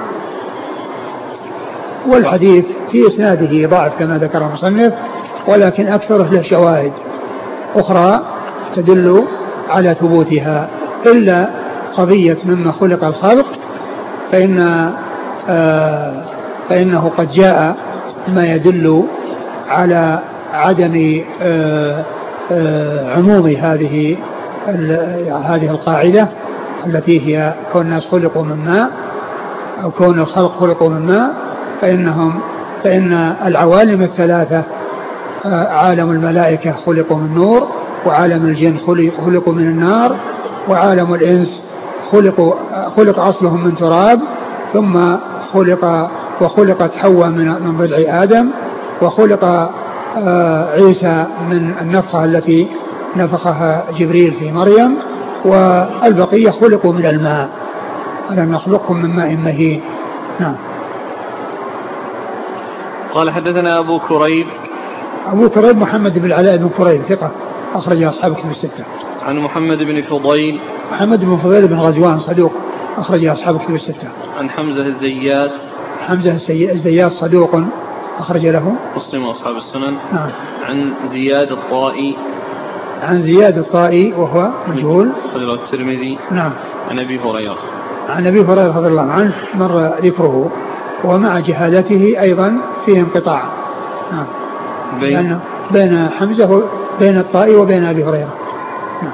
والحديث في إسناده ضعف كما ذكر المصنف، ولكن أكثره له شواهد أخرى تدل على ثبوتها، إلا قضية مما خلق الخلق فإن آه فإنه قد جاء ما يدل على عدم آه آه عموم هذه هذه القاعدة التي هي كون الناس خلقوا من ماء أو كون الخلق خلقوا من ماء، فإنهم فإن العوالم الثلاثة عالم الملائكة خلقوا من نور، وعالم الجن خلقوا من النار، وعالم الإنس خلقوا خلق أصلهم من تراب، ثم خلق وخلقت حواء من ضلع آدم، وخلق عيسى من النفخة التي نفخها جبريل في مريم، والبقية خلقوا من الماء. ألم نخلقكم من ماء مهين. نعم. قال حدثنا أبو كريب. أبو كريب محمد بن العلاء بن كريب ثقة أخرج أصحاب كتب الستة. عن محمد بن فضيل. محمد بن فضيل بن غزوان صدوق أخرج أصحاب كتب الستة. عن حمزة الزيات. حمزة الزيات صدوق أخرج له مسلم وأصحاب السنن. نعم. عن زياد الطائي. عن زياد الطائي وهو مجهول أخرجه الترمذي. نعم. عن أبي هريرة. عن أبي هريرة رضي الله عنه مر ذكره، ومع جهالته أيضا فيه انقطاع. نعم. بين بين حمزة بين الطائي وبين أبي هريرة. نعم.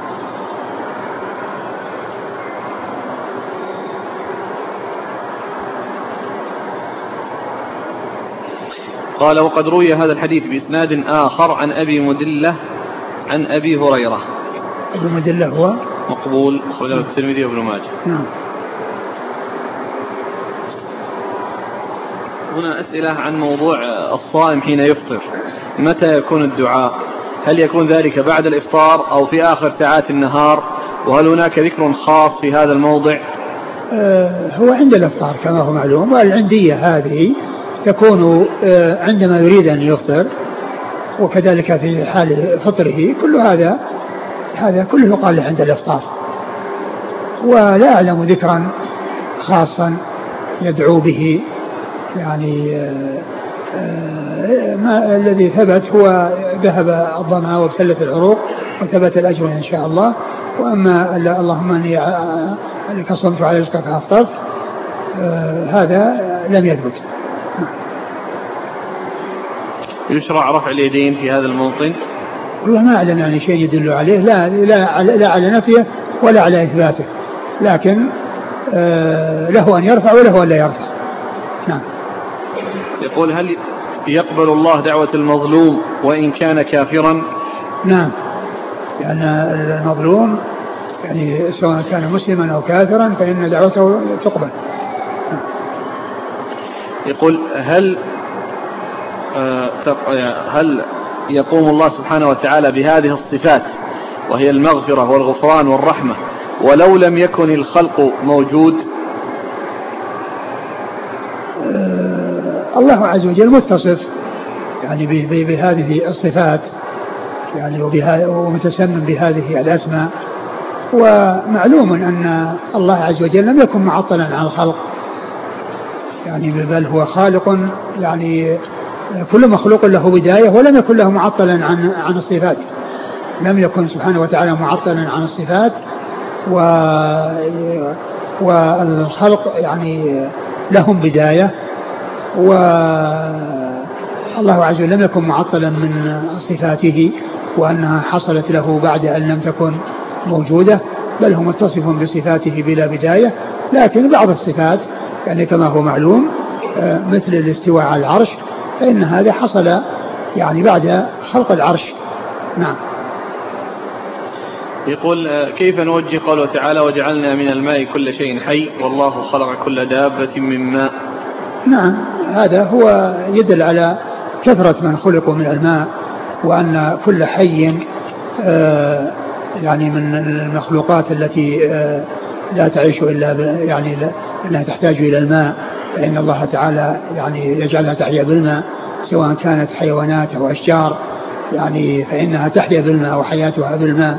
قال وقد روي هذا الحديث بإسناد آخر عن أبي مدلة عن أبي هريرة. أبي مدلة هو مقبول أخرجه الترمذي وابن ماجه. نعم. هنا أسئلة عن موضوع الصائم حين يفطر، متى يكون الدعاء؟ هل يكون ذلك بعد الإفطار أو في آخر ساعات النهار؟ وهل هناك ذكر خاص في هذا الموضع؟ آه هو عند الإفطار كما هو معلوم، والعندية هذه تكون آه عندما يريد أن يفطر، وكذلك في حال فطره. كل هذا هذا كله يقال عند الإفطار، ولا أعلم ذكرا خاصا يدعو به يعني. آه آه ما الذي ثبت هو ذهب الظمأ وابتلت العروق وثبت الأجر إن شاء الله. وأما اللهم أني لك صمت على رزقك فأفطرت آه هذا لم يثبت. يشرع رفع اليدين في هذا الموطن؟ والله ما أعلم يعني شيء يدل عليه، لا, لا, لا على نفيه ولا على إثباته، لكن آه له أن يرفع وله أن لا يرفع. نعم. يقول هل يقبل الله دعوة المظلوم وإن كان كافرا؟ نعم، لأن يعني المظلوم يعني سواء كان مسلما أو كافرا فإن دعوته تقبل. نعم. يقول هل هل يقوم الله سبحانه وتعالى بهذه الصفات وهي المغفرة والغفران والرحمة ولو لم يكن الخلق موجود؟ الله عز وجل متصف يعني بهذه الصفات يعني ومتسمم بهذه الأسماء، ومعلوم أن الله عز وجل لم يكن معطلا عن الخلق يعني، بل هو خالق يعني كل مخلوق له بداية، ولم يكن له معطلا عن عن الصفات. لم يكن سبحانه وتعالى معطلا عن الصفات، و والخلق يعني لهم بداية، والله عز وجل لم يكن معطلا من صفاته وأنها حصلت له بعد أن لم تكن موجودة، بل هو متصف بصفاته بلا بداية. لكن بعض الصفات يعني كما هو معلوم مثل الاستواء على العرش فإن هذا حصل يعني بعد خلق العرش. نعم. يقول كيف نوجه قوله تعالى وجعلنا من الماء كل شيء حي والله خلق كل دابة من ماء؟ نعم هذا هو يدل على كثرة من خلقوا من الماء، وأن كل حي آه يعني من المخلوقات التي آه لا تعيش إلا يعني لا تحتاج إلى الماء، فإن الله تعالى يعني يجعلها تحيا بالماء، سواء كانت حيوانات أو أشجار يعني فإنها تحيا بالماء وحياتها بالماء.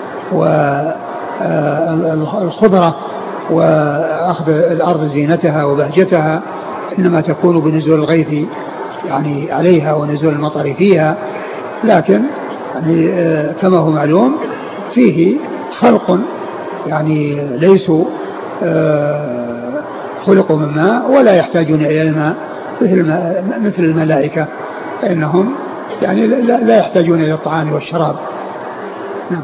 والخضرة وأخذ الأرض زينتها وبهجتها إنما تكون بنزول الغيث يعني عليها ونزول المطر فيها، لكن يعني كما هو معلوم فيه خلق يعني ليسوا خلقوا من ماء ولا يحتاجون إلى الماء مثل الملائكة، فإنهم يعني لا يحتاجون إلى الطعام والشراب. نعم.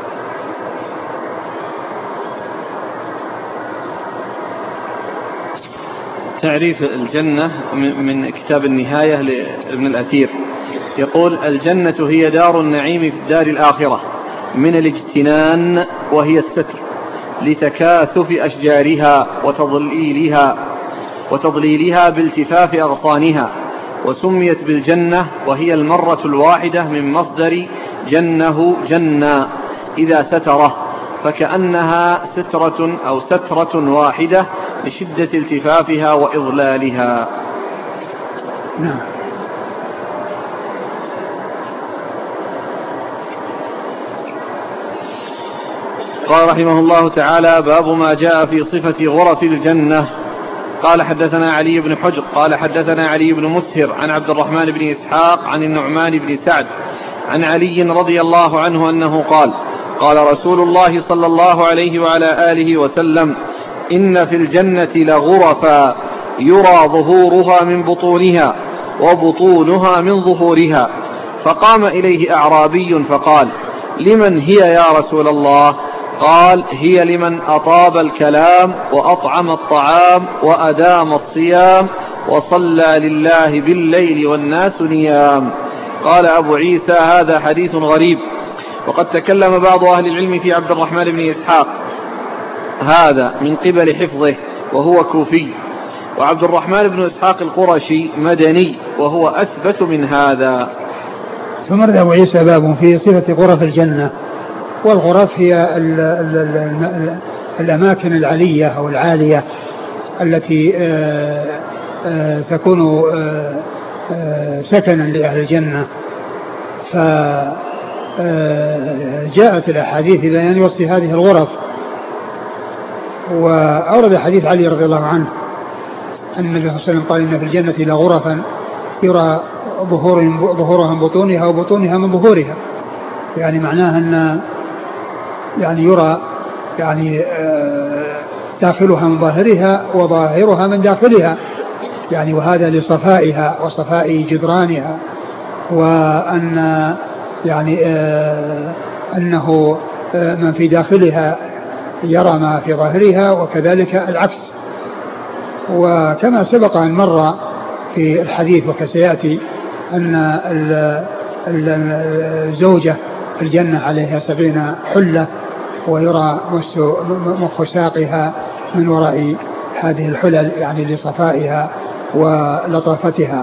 تعريف الجنة من كتاب النهاية لابن الأثير، يقول: الجنة هي دار النعيم في الدار الآخرة من الاجتنان، وهي الستر لتكاثف أشجارها وتضليلها وتضليلها بالتفاف أغصانها، وسميت بالجنة وهي المرة الواحدة من مصدر جنه جنة إذا ستره، فكأنها سترة أو سترة واحدة لشدة التفافها وإضلالها. نعم. قال رحمه الله تعالى: باب ما جاء في صفة غرف الجنة. قال: حدثنا علي بن حجر قال حدثنا علي بن مسهر عن عبد الرحمن بن إسحاق عن النعمان بن سعد عن علي رضي الله عنه أنه قال: قال رسول الله صلى الله عليه وعلى آله وسلم: إن في الجنة لغرفا يرى ظهورها من بطونها وبطونها من ظهورها. فقام إليه أعرابي فقال: لمن هي يا رسول الله؟ قال: هي لمن أطاب الكلام وأطعم الطعام وأدام الصيام وصلى لله بالليل والناس نيام. قال أبو عيسى: هذا حديث غريب. وقد تكلم بعض أهل العلم في عبد الرحمن بن إسحاق هذا من قبل حفظه وهو كوفي، وعبد الرحمن بن إسحاق القرشي مدني وهو أثبت من هذا. ثم رد أبو عيسى باب في صفة غرف الجنة. والغرف هي ال ال ال الأماكن العلية أو العالية التي آآ آآ تكون آآ آآ سكنا لأهل الجنة. فجاءت الأحاديث بيان وصف هذه الغرف. وأورد حديث علي رضي الله عنه أن النبي صلى الله عليه وسلم قال: إن في الجنة لغرفا يرى ظهورها من بطونها وبطونها من ظهورها، يعني معناها أن يعني يرى يعني داخلها من ظاهرها وظاهرها من داخلها، يعني وهذا لصفائها وصفاء جدرانها، وأن يعني أنه من في داخلها يرى ما في ظاهرها وكذلك العكس. وكما سبق أن مر في الحديث وكسيأتي أن الزوجة في الجنة عليها سبعين حلة ويرى مخ ساقها من وراء هذه الحلل، يعني لصفائها ولطافتها.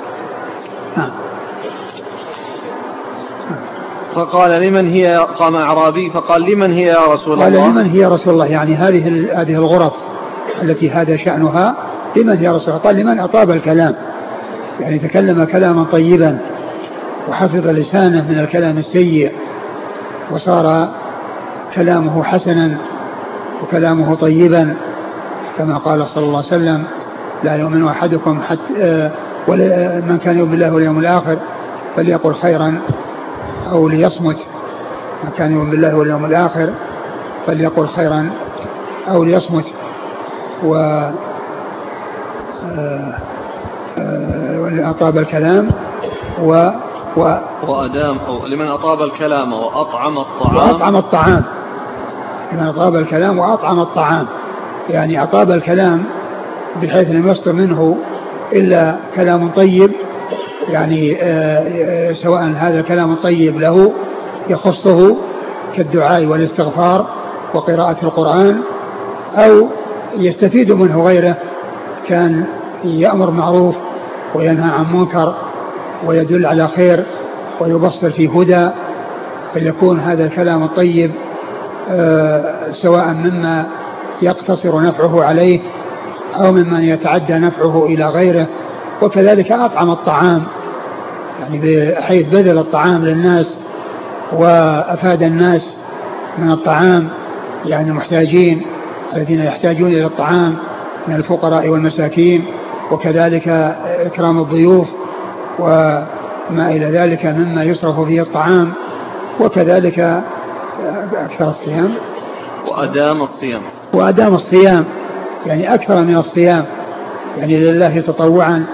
فقال: لمن هي؟ قام أعرابي فقال: لمن هي يا رسول الله؟ قال: لمن هي يا رسول الله؟ يعني هذه هذه الغرف التي هذا شأنها لمن هي يا رسول الله؟ قال: لمن أطاب الكلام، يعني تكلم كلاما طيبا وحفظ لسانه من الكلام السيء وصار كلامه حسنا وكلامه طيبا، كما قال صلى الله عليه وسلم: لا يؤمن أحدكم حتى من كان يؤمن بالله واليوم الآخر فليقل خيرا أو ليصمت، من كان يؤمن بالله واليوم الآخر فليقل خيرا أو ليصمت. و أطاب الكلام و و وأدام أو لمن أطاب الكلام وأطعم الطعام وأطعم الطعام لمن أطاب الكلام وأطعم الطعام، يعني أطاب الكلام بحيث لم يصدر منه إلا كلام طيب، يعني سواء هذا الكلام الطيب له يخصه كالدعاء والاستغفار وقراءة القرآن، أو يستفيد منه غيره كان يأمر معروف وينهى عن منكر ويدل على خير ويبصر في هدى، فليكون هذا الكلام الطيب سواء مما يقتصر نفعه عليه أو ممن يتعدى نفعه إلى غيره. وكذلك أطعم الطعام، يعني بحيث بذل الطعام للناس وأفاد الناس من الطعام، يعني محتاجين الذين يحتاجون إلى الطعام من الفقراء والمساكين، وكذلك إكرام الضيوف وما إلى ذلك مما يصرف فيه الطعام، وكذلك أكثر الصيام وأدام الصيام وأدام الصيام يعني أكثر من الصيام، يعني لله تطوعا.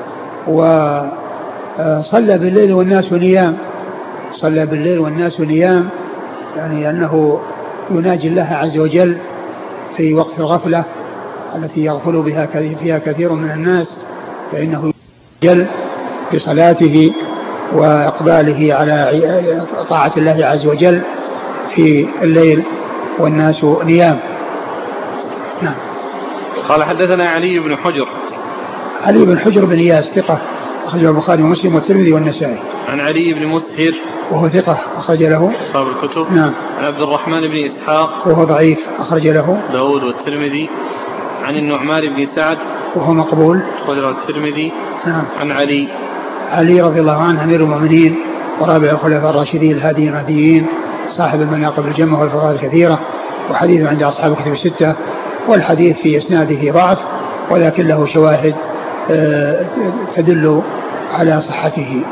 وصلى بالليل والناس نيام، صلى بالليل والناس نيام، يعني أنه يناجي الله عز وجل في وقت الغفلة التي يغفل بها فيها كثير من الناس، فإنه يجل بصلاته وإقباله على طاعة الله عز وجل في الليل والناس نيام. نعم. قال حدثنا علي بن حجر. علي بن حجر بن إياس ثقة أخرجه البخاري ومسلم والترمذي والنسائي. عن علي بن مسهر وهو ثقة أخرج له أصحاب الكتب. نعم. عن عبد الرحمن بن إسحاق وهو ضعيف أخرج له داود والترمذي. عن النعمان بن سعد وهو مقبول أخرج له الترمذي. نعم. عن علي علي رضي الله عنه أمير المؤمنين ورابع الخلفاء الراشدين الهاديين المهديين صاحب المناقب الجمة والفضائل الكثيرة، وحديث عند أصحاب الكتب الستة، والحديث في إسناده ضعف ولكن له شواهد تدل على صحته.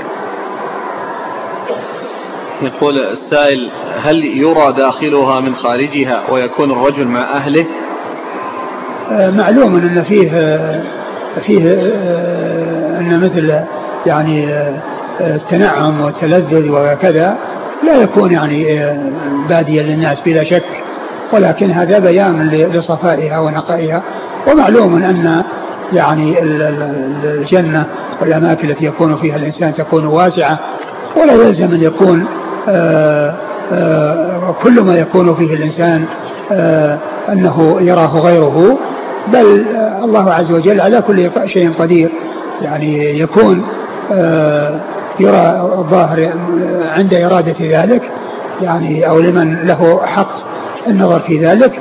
يقول السائل: هل يرى داخلها من خارجها ويكون الرجل مع أهله؟ معلوم أن فيه فيه أن مثل يعني التنعم والتلذذ وكذا لا يكون يعني باديا للناس بلا شك، ولكن هذا بيان لصفائها ونقائها. ومعلوم أن يعني الجنة والأماكن التي يكون فيها الإنسان تكون واسعة، ولا يلزم أن يكون آآ آآ كل ما يكون فيه الإنسان أنه يراه غيره، بل الله عز وجل على كل شيء قدير، يعني يكون يرى الظاهر عند إرادة ذلك، يعني أو لمن له حق النظر في ذلك،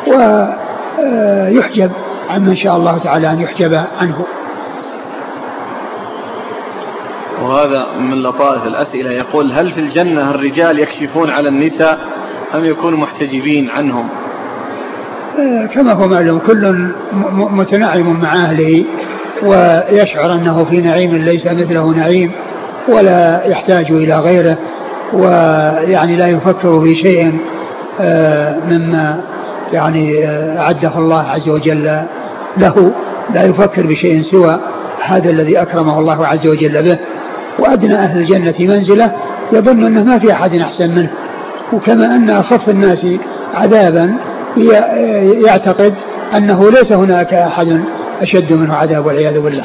ويحجب عمن شاء الله تعالى أن يحجب عنه. وهذا من لطائف الأسئلة، يقول: هل في الجنة الرجال يكشفون على النساء أم يكونوا محتجبين عنهم؟ كما هو معلوم كل متنعم مع أهله ويشعر أنه في نعيم ليس مثله نعيم، ولا يحتاج إلى غيره، ويعني لا يفكر في شيء مما يعني أعده الله عز وجل له، لا يفكر بشيء سوى هذا الذي أكرمه الله عز وجل به. وأدنى أهل الجنة منزلة يظن أنه ما في أحد أحسن منه، وكما أن أخف الناس عذابا يعتقد أنه ليس هناك أحد أشد منه عذاب والعياذ بالله.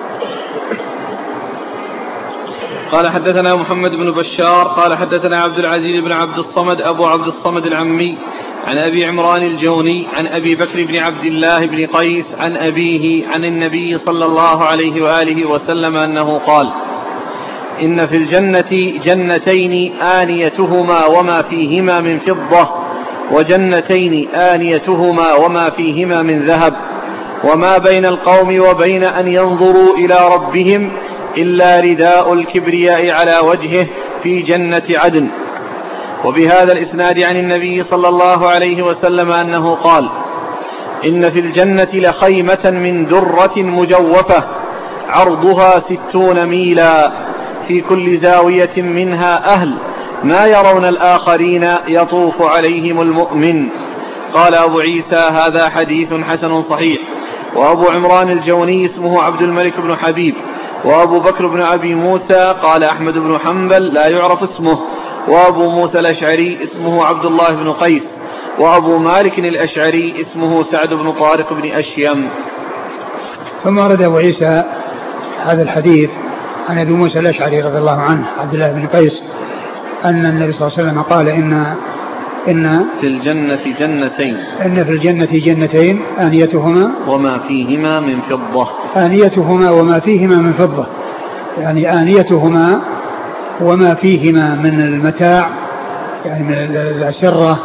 قال حدثنا محمد بن بشار قال حدثنا عبد العزيز بن عبد الصمد أبو عبد الصمد العمي عن أبي عمران الجوني عن أبي بكر بن عبد الله بن قيس عن أبيه عن النبي صلى الله عليه وآله وسلم أنه قال: إن في الجنة جنتين آنيتهما وما فيهما من فضة، وجنتين آنيتهما وما فيهما من ذهب، وما بين القوم وبين أن ينظروا إلى ربهم إلا رداء الكبرياء على وجهه في جنة عدن. وبهذا الإسناد عن النبي صلى الله عليه وسلم أنه قال: إن في الجنة لخيمة من درة مجوفة عرضها ستون ميلا، في كل زاوية منها أهل ما يرون الآخرين يطوف عليهم المؤمن. قال أبو عيسى: هذا حديث حسن صحيح. وأبو عمران الجوني اسمه عبد الملك بن حبيب، وأبو بكر بن أبي موسى قال أحمد بن حنبل لا يعرف اسمه، وأبو موسى الأشعري اسمه عبد الله بن قيس، وأبو مالك الأشعري اسمه سعد بن طارق بن أشيم. ثم ورد أبو عيسى هذا الحديث عن أبي موسى الأشعري رضي الله عنه عبد الله بن قيس أن النبي صلى الله عليه وسلم قال: إن إن في الجنة جنتين إن في الجنة جنتين آنيتهما وما فيهما من فضة آنيتهما وما فيهما من فضة، يعني آنيتهما وما فيهما من المتاع، يعني من الأسرة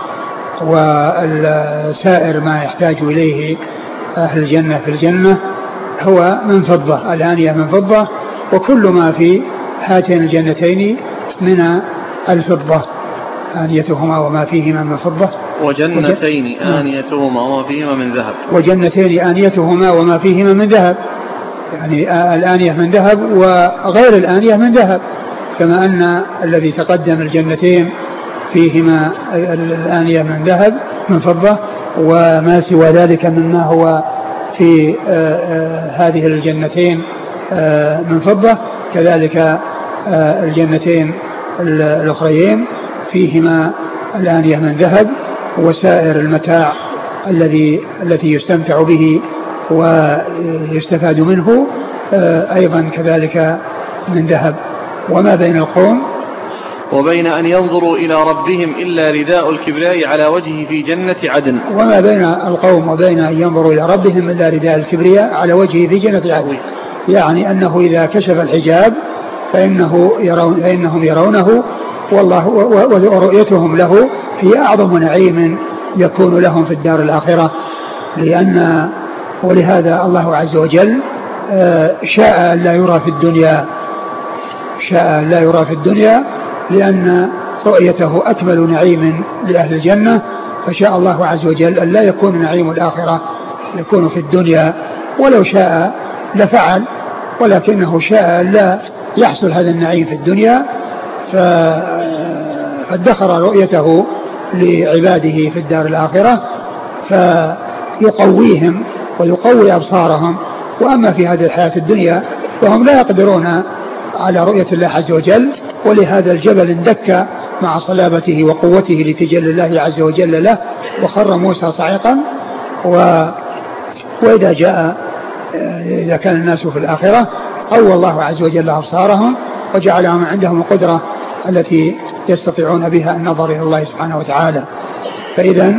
والسائر ما يحتاج إليه أهل الجنة في الجنة هو من فضة، الآنية من فضة، وكل ما في هاتين الجنتين من الفضة، آنيتهما وما فيهما من فضة. وجنتين آنيتهما وما فيهما من ذهب وجنتين آنيتهما وما فيهما من ذهب، يعني الآنية من ذهب وغير الآنية من ذهب، كما أن الذي تقدم الجنتين فيهما الآنية من ذهب من فضة، وما سوى ذلك مما هو في آآ آآ هذه الجنتين من فضة، كذلك الجنتين الأخريين فيهما الآنية من ذهب، وسائر المتاع الذي التي يستمتع به ويستفاد منه أيضا كذلك من ذهب. وما بين القوم وبين أن ينظروا إلى ربهم إلا رداء الكبرياء على وجهه في جنة عدن. وما بين القوم وبين أن ينظروا إلى ربهم إلا رداء الكبرياء على وجهه في جنة عدن، يعني أنه إذا كشف الحجاب فإنه يرون فإنهم يرونه، والله ورؤيتهم له هي أعظم نعيم يكون لهم في الدار الآخرة. لأن ولهذا الله عز وجل شاء لا يرى في الدنيا شاء لا يرى في الدنيا لأن رؤيته أكمل نعيم لأهل الجنة، فشاء الله عز وجل أن لا يكون نعيم الآخرة يكون في الدنيا، ولو شاء لفعل، ولكنه شاء لا يحصل هذا النعيم في الدنيا، فادخر رؤيته لعباده في الدار الآخرة فيقويهم ويقوي أبصارهم. وأما في هذه الحياة الدنيا فهم لا يقدرون على رؤية الله عز وجل، ولهذا الجبل اندك مع صلابته وقوته لتجلي الله عز وجل له، وخر موسى صعقا. و... وإذا جاء إذا كان الناس في الآخرة قوى الله عز وجل أبصارهم وجعلهم عندهم القدرة التي يستطيعون بها النظر إلى الله سبحانه وتعالى. فإذا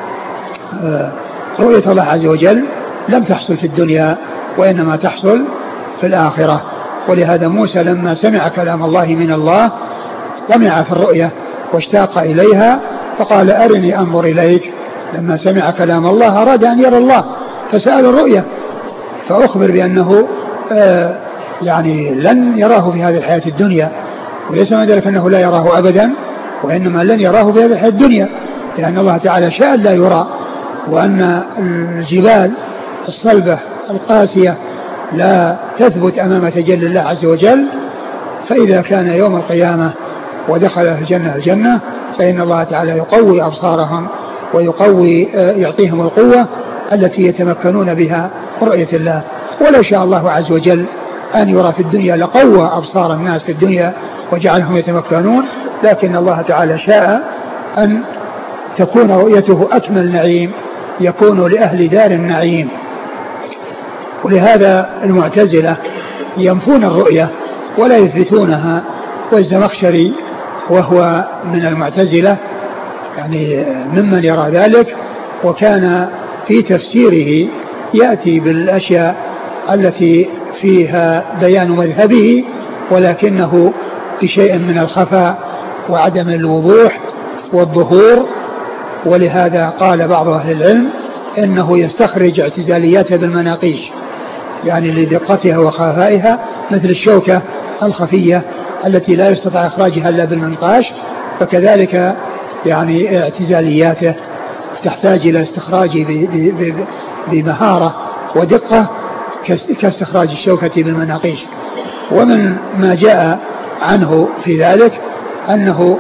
رؤية الله عز وجل لم تحصل في الدنيا وإنما تحصل في الآخرة. ولهذا موسى لما سمع كلام الله من الله طمع في الرؤية واشتاق إليها فقال أرني أنظر إليك. لما سمع كلام الله أراد أن يرى الله فسأل الرؤية، فأخبر بأنه آه يعني لن يراه في هذه الحياة الدنيا، وليس من ذلك أنه لا يراه أبدا، وإنما لن يراه في هذه الحياة الدنيا، لأن الله تعالى شاء لا يرى، وأن الجبال الصلبة القاسية لا تثبت أمام تجلي الله عز وجل. فإذا كان يوم القيامة ودخل الجنة الجنة فإن الله تعالى يقوي أبصارهم ويقوي يعطيهم القوة التي يتمكنون بها رؤية الله. ولو شاء الله عز وجل أن يرى في الدنيا لقوى أبصار الناس في الدنيا وجعلهم يتمكنون، لكن الله تعالى شاء أن تكون رؤيته أكمل نعيم يكون لأهل دار النعيم. ولهذا المعتزلة ينفون الرؤية ولا يثبتونها، والزمخشري وهو من المعتزلة يعني ممن يرى ذلك، وكان في تفسيره يأتي بالأشياء التي فيها بيان مذهبه ولكنه بشيء من الخفاء وعدم الوضوح والظهور. ولهذا قال بعض أهل العلم إنه يستخرج اعتزالياته بالمناقيش، يعني لدقتها وخفائها، مثل الشوكة الخفية التي لا يستطيع إخراجها إلا بالمنقاش، فكذلك يعني اعتزالياته تحتاج إلى استخراج بمهارة ودقة كاستخراج الشوكة بالمناقيش. ومن ما جاء عنه في ذلك أنه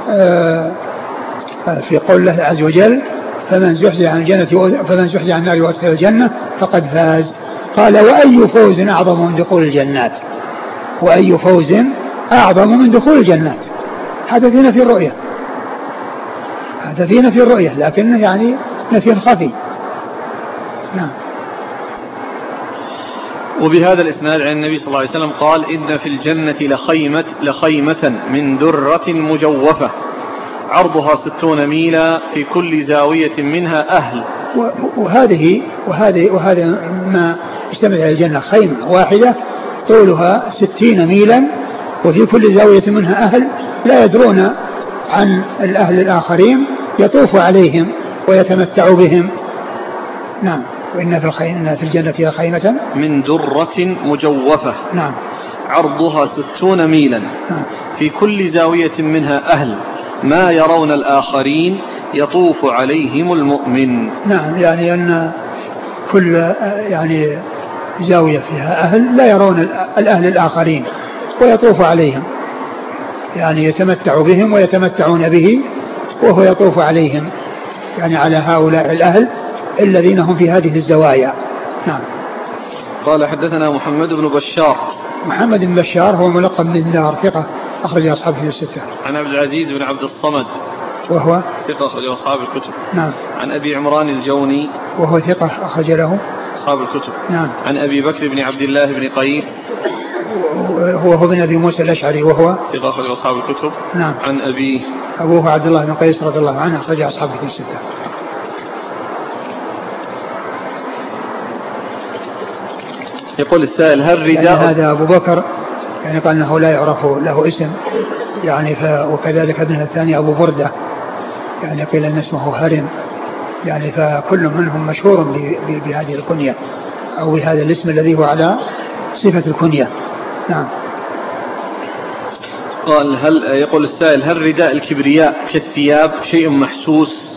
في قول الله عز وجل فمن زحزح عن الجنة فمن زحزح عن النار وادخل الجنة فقد فاز. قال وأي فوز أعظم من دخول الجنات، وأي فوز أعظم من دخول الجنات. هذا في نفي الرؤية، هذا في نفي الرؤية، لكنه يعني نفي خفي. نعم. وبهذا الإسناد عن النبي صلى الله عليه وسلم قال إن في الجنة لخيمة, لخيمة من درة مجوفة عرضها ستون ميلا في كل زاوية منها أهل. وهذه وهذه وهذا ما اشتمل على الجنة، خيمة واحدة طولها ستين ميلا وفي كل زاوية منها أهل لا يدرون عن الأهل الآخرين، يطوف عليهم ويتمتع بهم. نعم. وإن في الخيمة في الجنة خيمة من درة مجوفة. نعم. عرضها ستون ميلا. نعم. في كل زاوية منها أهل ما يرون الآخرين يطوف عليهم المؤمن. نعم. يعني أن كل يعني زاوية فيها أهل لا يرون الأهل الآخرين ويطوف عليهم، يعني يتمتع بهم ويتمتعون به وهو يطوف عليهم، يعني على هؤلاء الأهل الذين هم في هذه الزوايا. نعم. قال حدثنا محمد بن بشار. محمد بن بشار هو ملقب من دار، ثقة أخرج أصحابه في الستة. عن عبد العزيز بن عبد الصمد وهو ثقة أخرج أصحاب الكتب. نعم. عن أبي عمران الجوني وهو ثقة أخرج له أصحاب الكتب. نعم. عن أبي بكر بن عبد الله بن قيس هو هو بن أبي موسى الأشعري وهو ثقة أخرج أصحاب الكتب. نعم. عن أبيه أبوه عبد الله بن قيس رضي الله عنه أخرج أصحاب الكتب الستة. يقول السائل هل رداء يعني هذا أبو بكر يعني قال أنه لا يعرف له اسم يعني ف... وكذلك ابنه الثاني أبو بردة يعني قيل أن اسمه هرم، يعني فكل منهم مشهور ب... ب... بهذه الكنية أو بهذا الاسم الذي هو على صفة الكنية. نعم. قال هل يقول السائل هل رداء الكبرياء كالثياب شيء محسوس؟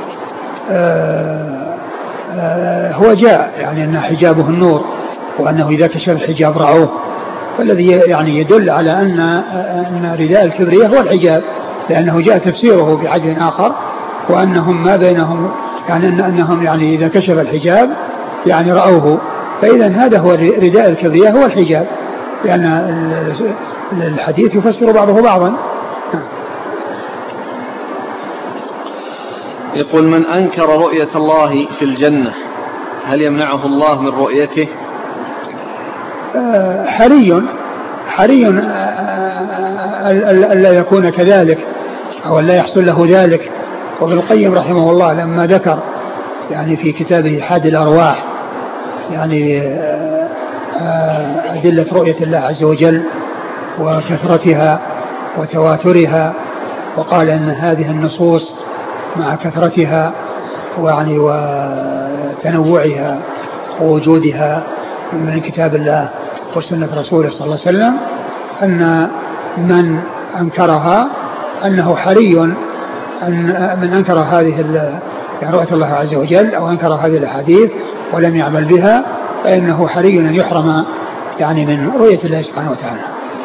آه آه هو جاء يعني أن حجابه النور وأنه إذا كشف الحجاب رعوه، فالذي يعني يدل على أن أن رداء الكبرياء هو الحجاب، لأنه جاء تفسيره بعدد آخر وأنهم ما بينهم يعني أنهم يعني إذا كشف الحجاب يعني رأوه، فإذا هذا هو رداء الكبرياء هو الحجاب، لأن الحديث يفسر بعضه بعضا. يقول من أنكر رؤية الله في الجنة هل يمنعه الله من رؤيته؟ حري حري ألا يكون كذلك أو ألا يحصل له ذلك. وابن القيم رحمه الله لما ذكر يعني في كتابه حاد الأرواح يعني أدلة رؤية الله عز وجل وكثرتها وتواترها، وقال أن هذه النصوص مع كثرتها ويعني وتنوعها ووجودها من كتاب الله وسنة رسوله صلى الله عليه وسلم أن من أنكرها أنه حري أن من أنكر هذه يعني رؤية الله عز وجل أو أنكر هذه الأحاديث ولم يعمل بها فإنه حري أن يحرم يعني من رؤية الله سبحانه وتعالى.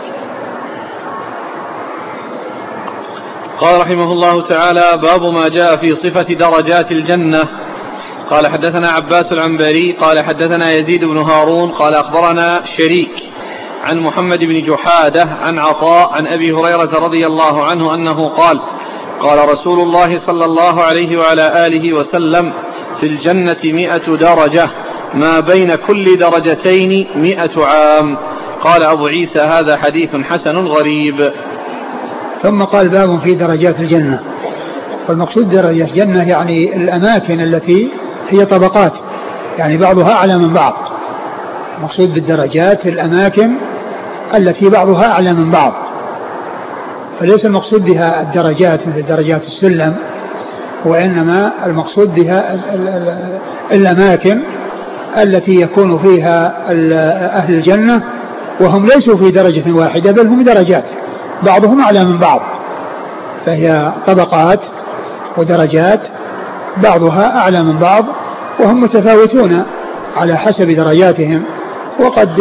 قال رحمه الله تعالى باب ما جاء في صفة درجات الجنة. قال حدثنا عباس العنبري قال حدثنا يزيد بن هارون قال أخبرنا شريك عن محمد بن جحادة عن عطاء عن أبي هريرة رضي الله عنه أنه قال قال رسول الله صلى الله عليه وعلى آله وسلم في الجنة مئة درجة ما بين كل درجتين مئة عام. قال أبو عيسى هذا حديث حسن غريب. ثم قال باب في درجات الجنة. والمقصود درجات الجنة يعني الأماكن التي هي طبقات يعني بعضها أعلى من بعض. المقصود بالدرجات الأماكن التي بعضها أعلى من بعض، فليس المقصود بها الدرجات مثل درجات السلم، وإنما المقصود بها الأماكن التي يكون فيها أهل الجنة وهم ليسوا في درجة واحدة بل هم درجات بعضهم أعلى من بعض، فهي طبقات ودرجات بعضها أعلى من بعض وهم متفاوتون على حسب درجاتهم. وقد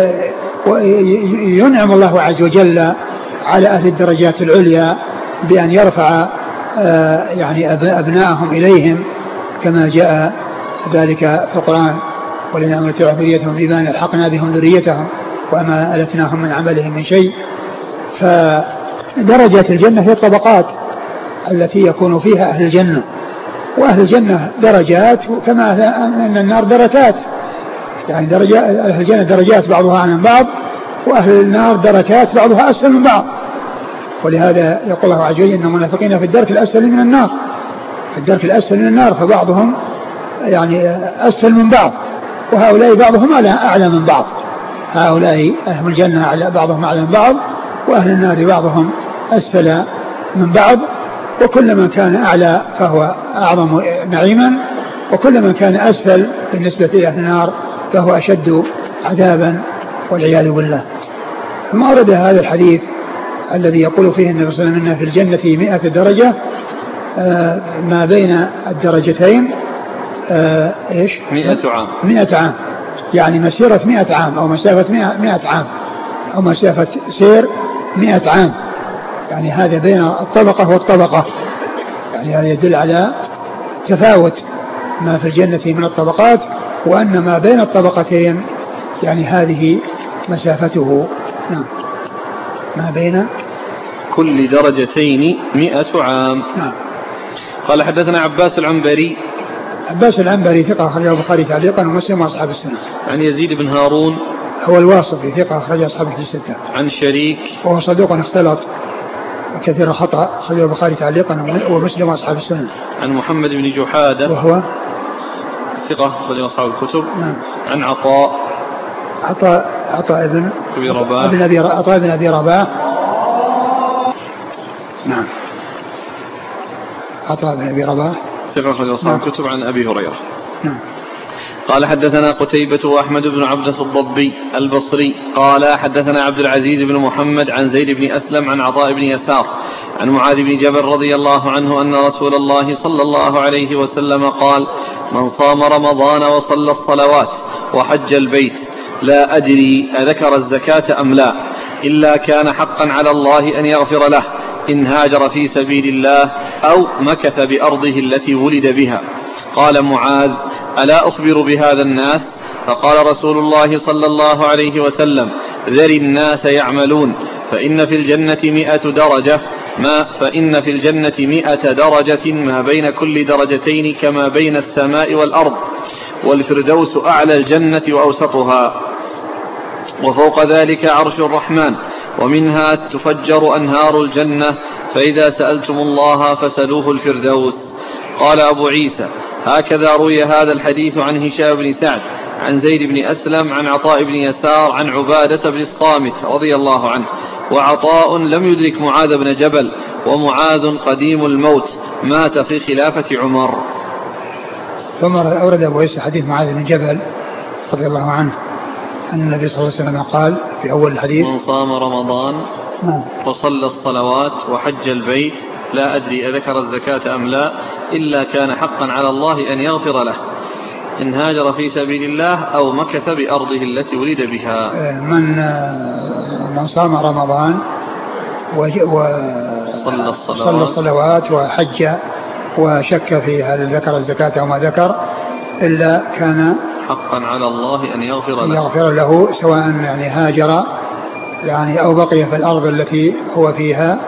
ينعم الله عز وجل على أهل الدرجات العليا بأن يرفع يعني أبناءهم إليهم كما جاء ذلك في القرآن ولن أمتع ذريتهم بما ألحقنا بهم ذريتهم وما ألتناهم من عملهم من شيء. فدرجات الجنة هي الطبقات التي يكون فيها أهل الجنة، وأهل الجنة درجات كما أن النار دركات، يعني درجات أهل الجنة درجات بعضها أعلى من بعض وأهل النار دركات بعضها أسفل من بعض. ولهذا يقول الله عز وجل إن المنافقين في الدرك الأسفل من النار، في الدرك الأسفل من النار، فبعضهم يعني أسفل من بعض، وهؤلاء بعضهم أعلى من بعض. هؤلاء أهل الجنة على بعضهم أعلى من بعض، وأهل النار بعضهم أسفل من بعض، وكلما كان أعلى فهو أعظم نعيما، وكلما كان أسفل بالنسبة لأهل النار فهو أشد عذابا والعياذ بالله. ثم أورد هذا الحديث الذي يقول فيه النبي صلى الله عليه وسلم إن في الجنة مئة درجة، آه ما بين الدرجتين آه إيش مئة عام مئة عام، يعني مسيرة مئة عام أو مسافة مئة عام أو مسافة سير مئة عام، يعني هذا بين الطبقة والطبقة، يعني هذا يدل على تفاوت ما في الجنة من الطبقات، وأن ما بين الطبقتين يعني هذه مسافته. نعم. ما بين كل درجتين مئة عام. نعم. قال حدثنا عباس العنبري. عباس العنبري ثقة أخرجه البخاري تعليقا ومسلم وأصحاب السنة. عن يزيد بن هارون هو الواسطي ثقة أخرج أصحاب الكتب الستة. عن شريك وهو صدوق اختلط كثير خطأ أخرجه البخاري تعليقا ومسلم وأصحاب السنة. عن محمد بن جحادة وهو ثقة أخرج أصحاب الكتب. نعم. عن عطاء عطاء عطاء ابن أبي رباح ابن أبي عطاء بن أبي رباح. نعم. عطاء بن أبي رباح ثقة أخرج أصحاب الكتب. نعم. عن أبي هريرة. نعم. قال حدثنا قتيبة وأحمد بن عبدة الضبي البصري قال حدثنا عبد العزيز بن محمد عن زيد بن أسلم عن عطاء بن يسار عن معاذ بن جبل رضي الله عنه أن رسول الله صلى الله عليه وسلم قال من صام رمضان وصلى الصلوات وحج البيت لا أدري أذكر الزكاة أم لا إلا كان حقا على الله أن يغفر له إن هاجر في سبيل الله أو مكث بأرضه التي ولد بها. قال معاذ ألا أخبر بهذا الناس؟ فقال رسول الله صلى الله عليه وسلم ذر الناس يعملون فإن في الجنة مئة درجة ما فإن في الجنة مئة درجة ما بين كل درجتين كما بين السماء والأرض، والفردوس أعلى الجنة وأوسطها، وفوق ذلك عرش الرحمن، ومنها تفجر أنهار الجنة، فإذا سألتم الله فسلوه الفردوس. قال أبو عيسى هكذا روي هذا الحديث عن هشام بن سعد عن زيد بن أسلم عن عطاء بن يسار عن عبادة بن الصامت رضي الله عنه. وعطاء لم يدرك معاذ بن جبل، ومعاذ قديم الموت مات في خلافة عمر. ثم أورد أبو عيسى حديث معاذ بن جبل رضي الله عنه أن النبي صلى الله عليه وسلم قال في أول الحديث من صام رمضان وصلى الصلوات وحج البيت لا أدري أذكر الزكاة أم لا إلا كان حقا على الله أن يغفر له إن هاجر في سبيل الله أو مكث بأرضه التي ولد بها. من من صام رمضان وصلى الصلوات, الصلوات وحج وشك في هل ذكر الزكاة أو ما ذكر إلا كان حقا على الله أن يغفر له, يغفر له سواء يعني هاجر يعني أو بقي في الأرض التي هو فيها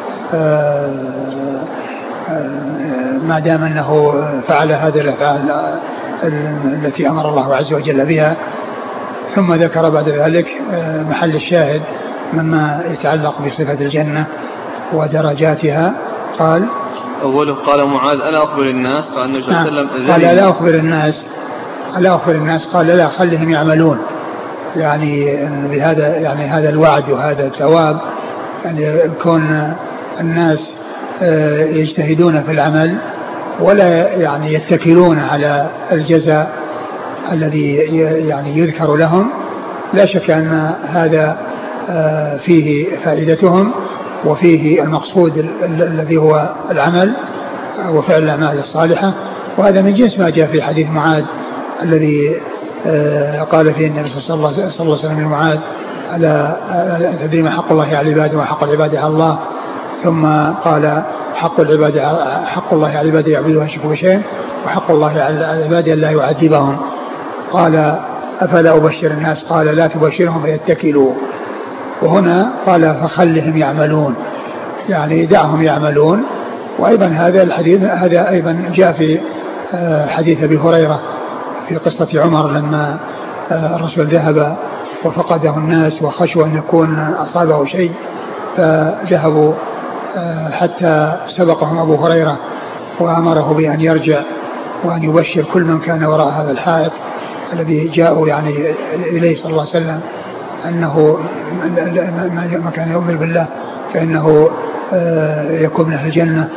ما دام أنه فعل هذه الأفعال التي أمر الله عز وجل بها. ثم ذكر بعد ذلك محل الشاهد مما يتعلق بصفة الجنة ودرجاتها. قال أوله قال معاذ ألا أخبر الناس؟ قال النبي صلى الله عليه وسلم قال لا أخبر الناس ألا أخبر الناس قال لا خلهم يعملون، يعني بهذا يعني هذا الوعد وهذا الثواب، يعني يكون الناس يجتهدون في العمل ولا يعني يتكلون على الجزاء الذي يعني يذكر لهم. لا شك أن هذا فيه فائدتهم وفيه المقصود الذي هو العمل وفعل الأعمال الصالحة، وهذا من جنس ما جاء في حديث معاذ الذي قال فيه النبي صلى الله عليه وسلم لمعاذ ألا تدري ما حق الله على العباد وما حق العباد على الله؟ ثم قال حق العباد حق الله على العباد يعبدوه يشركوا بشيء، وحق الله على العباد أن لا يعذبهم. قال أفلا أبشر الناس؟ قال لا تبشرهم فيتكلوا. وهنا قال فخلهم يعملون، يعني دعهم يعملون. وأيضا هذا الحديث هذا أيضا جاء في حديث أبي هريرة في قصة عمر لما الرسول ذهب وفقده الناس وخشوا أن يكون أصابه شيء فذهبوا حتى سبقهم أبو هريرة وأمره بأن يرجع وأن يبشر كل من كان وراء هذا الحائط الذي جاءوا يعني إليه صلى الله عليه وسلم أنه ما كان يؤمن بالله فإنه يكون من أهل الجنة.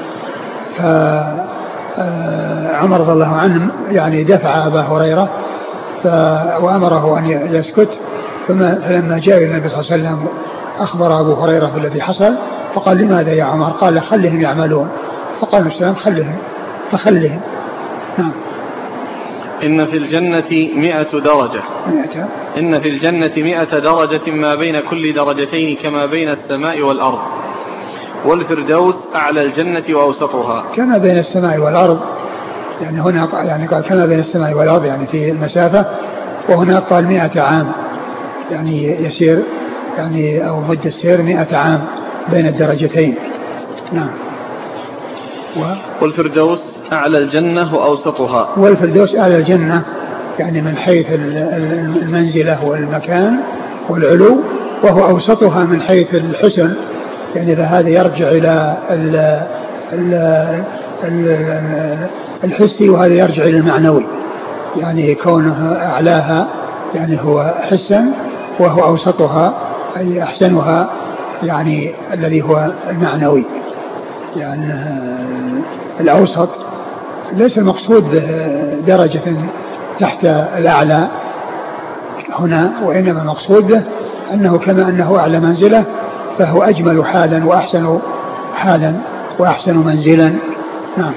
فعمر رضي الله عنه يعني دفع أبا هريرة وأمره أن يسكت. فلما جاء النبي صلى الله عليه وسلم أخبر أبو هريرة بالذي حصل فقال لماذا يا عمر؟ قال خلهم يعملون. فقال النبي صلى الله عليه وسلم خلهم فخلهم. نعم. إن في الجنة مئة درجة مئة إن في الجنة مئة درجة ما بين كل درجتين كما بين السماء والأرض والفردوس أعلى الجنة وأوسطها. كما بين السماء والأرض يعني هنا يعني قال كما بين السماء والأرض يعني في المسافة, وهنا قال مئة عام يعني يسير يعني أو مدة السير مئة عام بين الدرجتين. نعم. و... والفردوس أعلى الجنة وأوسطها. والفردوس أعلى الجنة يعني من حيث المنزلة والمكان والعلو, وهو أوسطها من حيث الحسن يعني فهذا يرجع إلى ال ال ال الحسي وهذا يرجع إلى المعنوي, يعني كونه أعلاها يعني هو حسا وهو أوسطها أي أحسنها يعني الذي هو المعنوي. يعني الأوسط ليس المقصود بدرجة تحت الأعلى هنا, وإنما المقصود به أنه كما أنه أعلى منزلة فهو أجمل حالا وأحسن حالا وأحسن منزلا. نعم.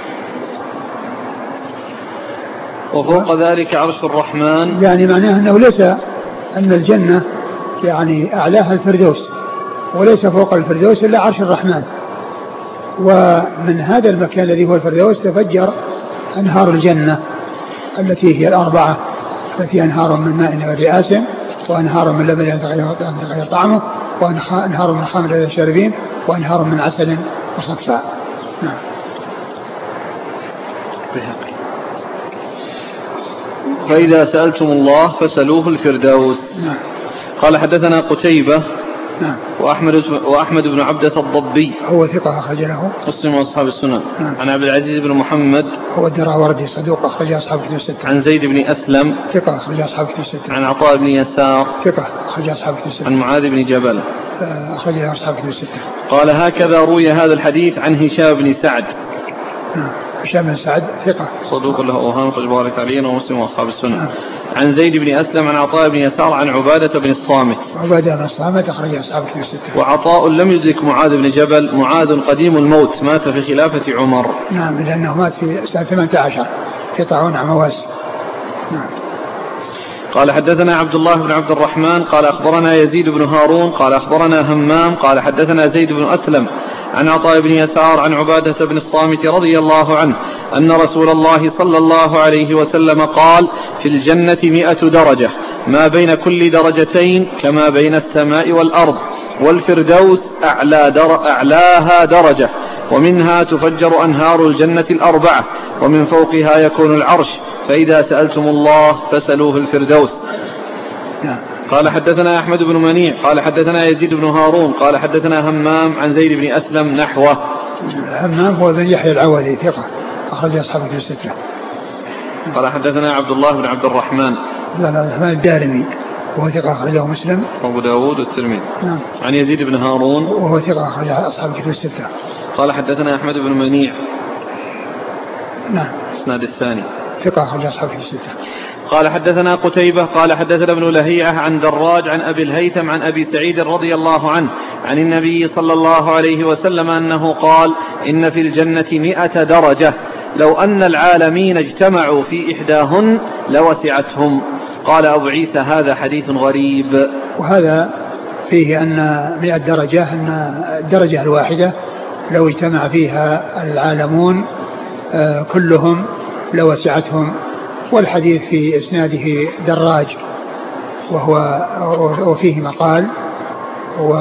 وفوق ذلك عرش الرحمن, يعني معناه أنه ليس أن الجنة يعني أعلاها الفردوس وليس فوق الفردوس إلا عرش الرحمن, ومن هذا المكان الذي هو الفردوس تفجر أنهار الجنة التي هي الأربعة, التي أنهار من ماء غير آسن وأنهار من لبن يتغير طعمه وأنهار من خمر للشاربين وأنهار من عسل وصفاء. نعم. فإذا سألتم الله فسألوه الفردوس. نعم. قال حدثنا قتيبة نعم. وأحمد, وأحمد بن عبدة الضبي هو ثقة أخرج له مسلم وأصحاب السنن. نعم. عن عبد العزيز بن محمد هو الدراوردي صدوق أخرج أصحاب الكتب الستة. عن زيد بن أسلم ثقة أخرج أصحاب الكتب الستة. عن عطاء بن يسار ثقة أخرج أصحاب الكتب الستة. عن معاذ بن جبل أخرج أصحاب الكتب الستة. قال هكذا روي هذا الحديث عن هشام بن سعد. نعم. هشام بن سعد ثقة صدوق له أوهام أخرج البخاري تعليقا ومسلم وأصحاب السنن. نعم. عن زيد بن أسلم عن عطاء بن يسار عن عبادة بن الصامت. عبادة بن الصامت أخرج أصحاب الكتب الستة. وعطاء لم يدرك معاذ بن جبل, معاذ قديم الموت مات في خلافة عمر. نعم, لأنه مات في سنة ثمانية عشر في طاعون عمواس. نعم. قال حدثنا عبد الله بن عبد الرحمن قال أخبرنا يزيد بن هارون قال أخبرنا همام قال حدثنا زيد بن أسلم عن عطاء بن يسار عن عبادة بن الصامت رضي الله عنه أن رسول الله صلى الله عليه وسلم قال في الجنة مئة درجة ما بين كل درجتين كما بين السماء والأرض, والفردوس أعلى در أعلاها درجة ومنها تفجر أنهار الجنة الأربعة ومن فوقها يكون العرش, فإذا سألتم الله فسألوه الفردوس. نعم. قال حدثنا أحمد بن منيع قال حدثنا يزيد بن هارون قال حدثنا همام عن زيد بن أسلم نحوه. همام هو بن يحيى العوذي ثقة أخرج أصحاب الكتب الستة. قال حدثنا عبد الله بن عبد الرحمن لا لا الرحمن الدارمي وهو ثقة أخرجه مسلم وأبو داود والترمذي. نعم. عن يزيد بن هارون وهو ثقة أخرج أصحاب الكتب الستة. قال حدثنا أحمد بن منيع. نعم. الإسناد الثاني ثقة أخرج أصحاب الكتب الستة. قال حدثنا قتيبة قال حدثنا ابن لهيعة عن دراج عن أبي الهيثم عن أبي سعيد رضي الله عنه عن النبي صلى الله عليه وسلم أنه قال إن في الجنة مئة درجة لو أن العالمين اجتمعوا في إحداهن لوسعتهم. قال أبو عيسى هذا حديث غريب. وهذا فيه أن مئة درجة أن الدرجة الواحدة لو اجتمع فيها العالمون كلهم لوسعتهم, والحديث في إسناده دراج وهو وفيه مقال. و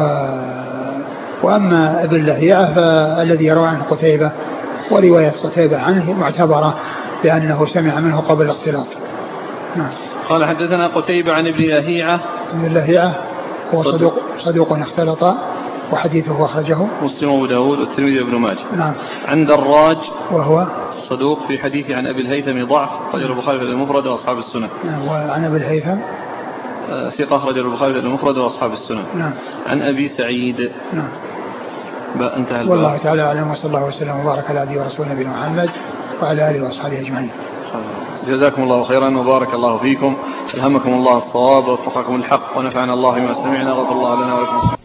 وأما ابن لهيعة فالذي يروى عنه قتيبة ورواية قتيبة عنه معتبرة لأنه سمع منه قبل الاختلاط. نعم. قال حدثنا قتيبة عن ابن لهيعة. ابن لهيعة هو صدوق, صدوق اختلط وحديثه أخرجه مسلم وأبو داود والترمذي وابن ماجه. نعم. عن دراج وهو صدوق في حديث عن أبي الهيثم ضعف أخرجه البخاري في المفرد وأصحاب السنن. نعم. وعن أبي الهيثم ثقة أخرجه البخاري في المفرد وأصحاب السنن. نعم. عن أبي سعيد. نعم. انتهى. والله تعالى أعلم، وصلى الله وسلم وبارك على عبده ورسوله نبينا محمد وعلى آله وأصحابه أجمعين. جزاكم الله خيرا وبارك الله فيكم، ألهمكم الله الصواب ووفقكم الحق ونفعنا الله بما سمعنا، غفر الله لنا ولكم.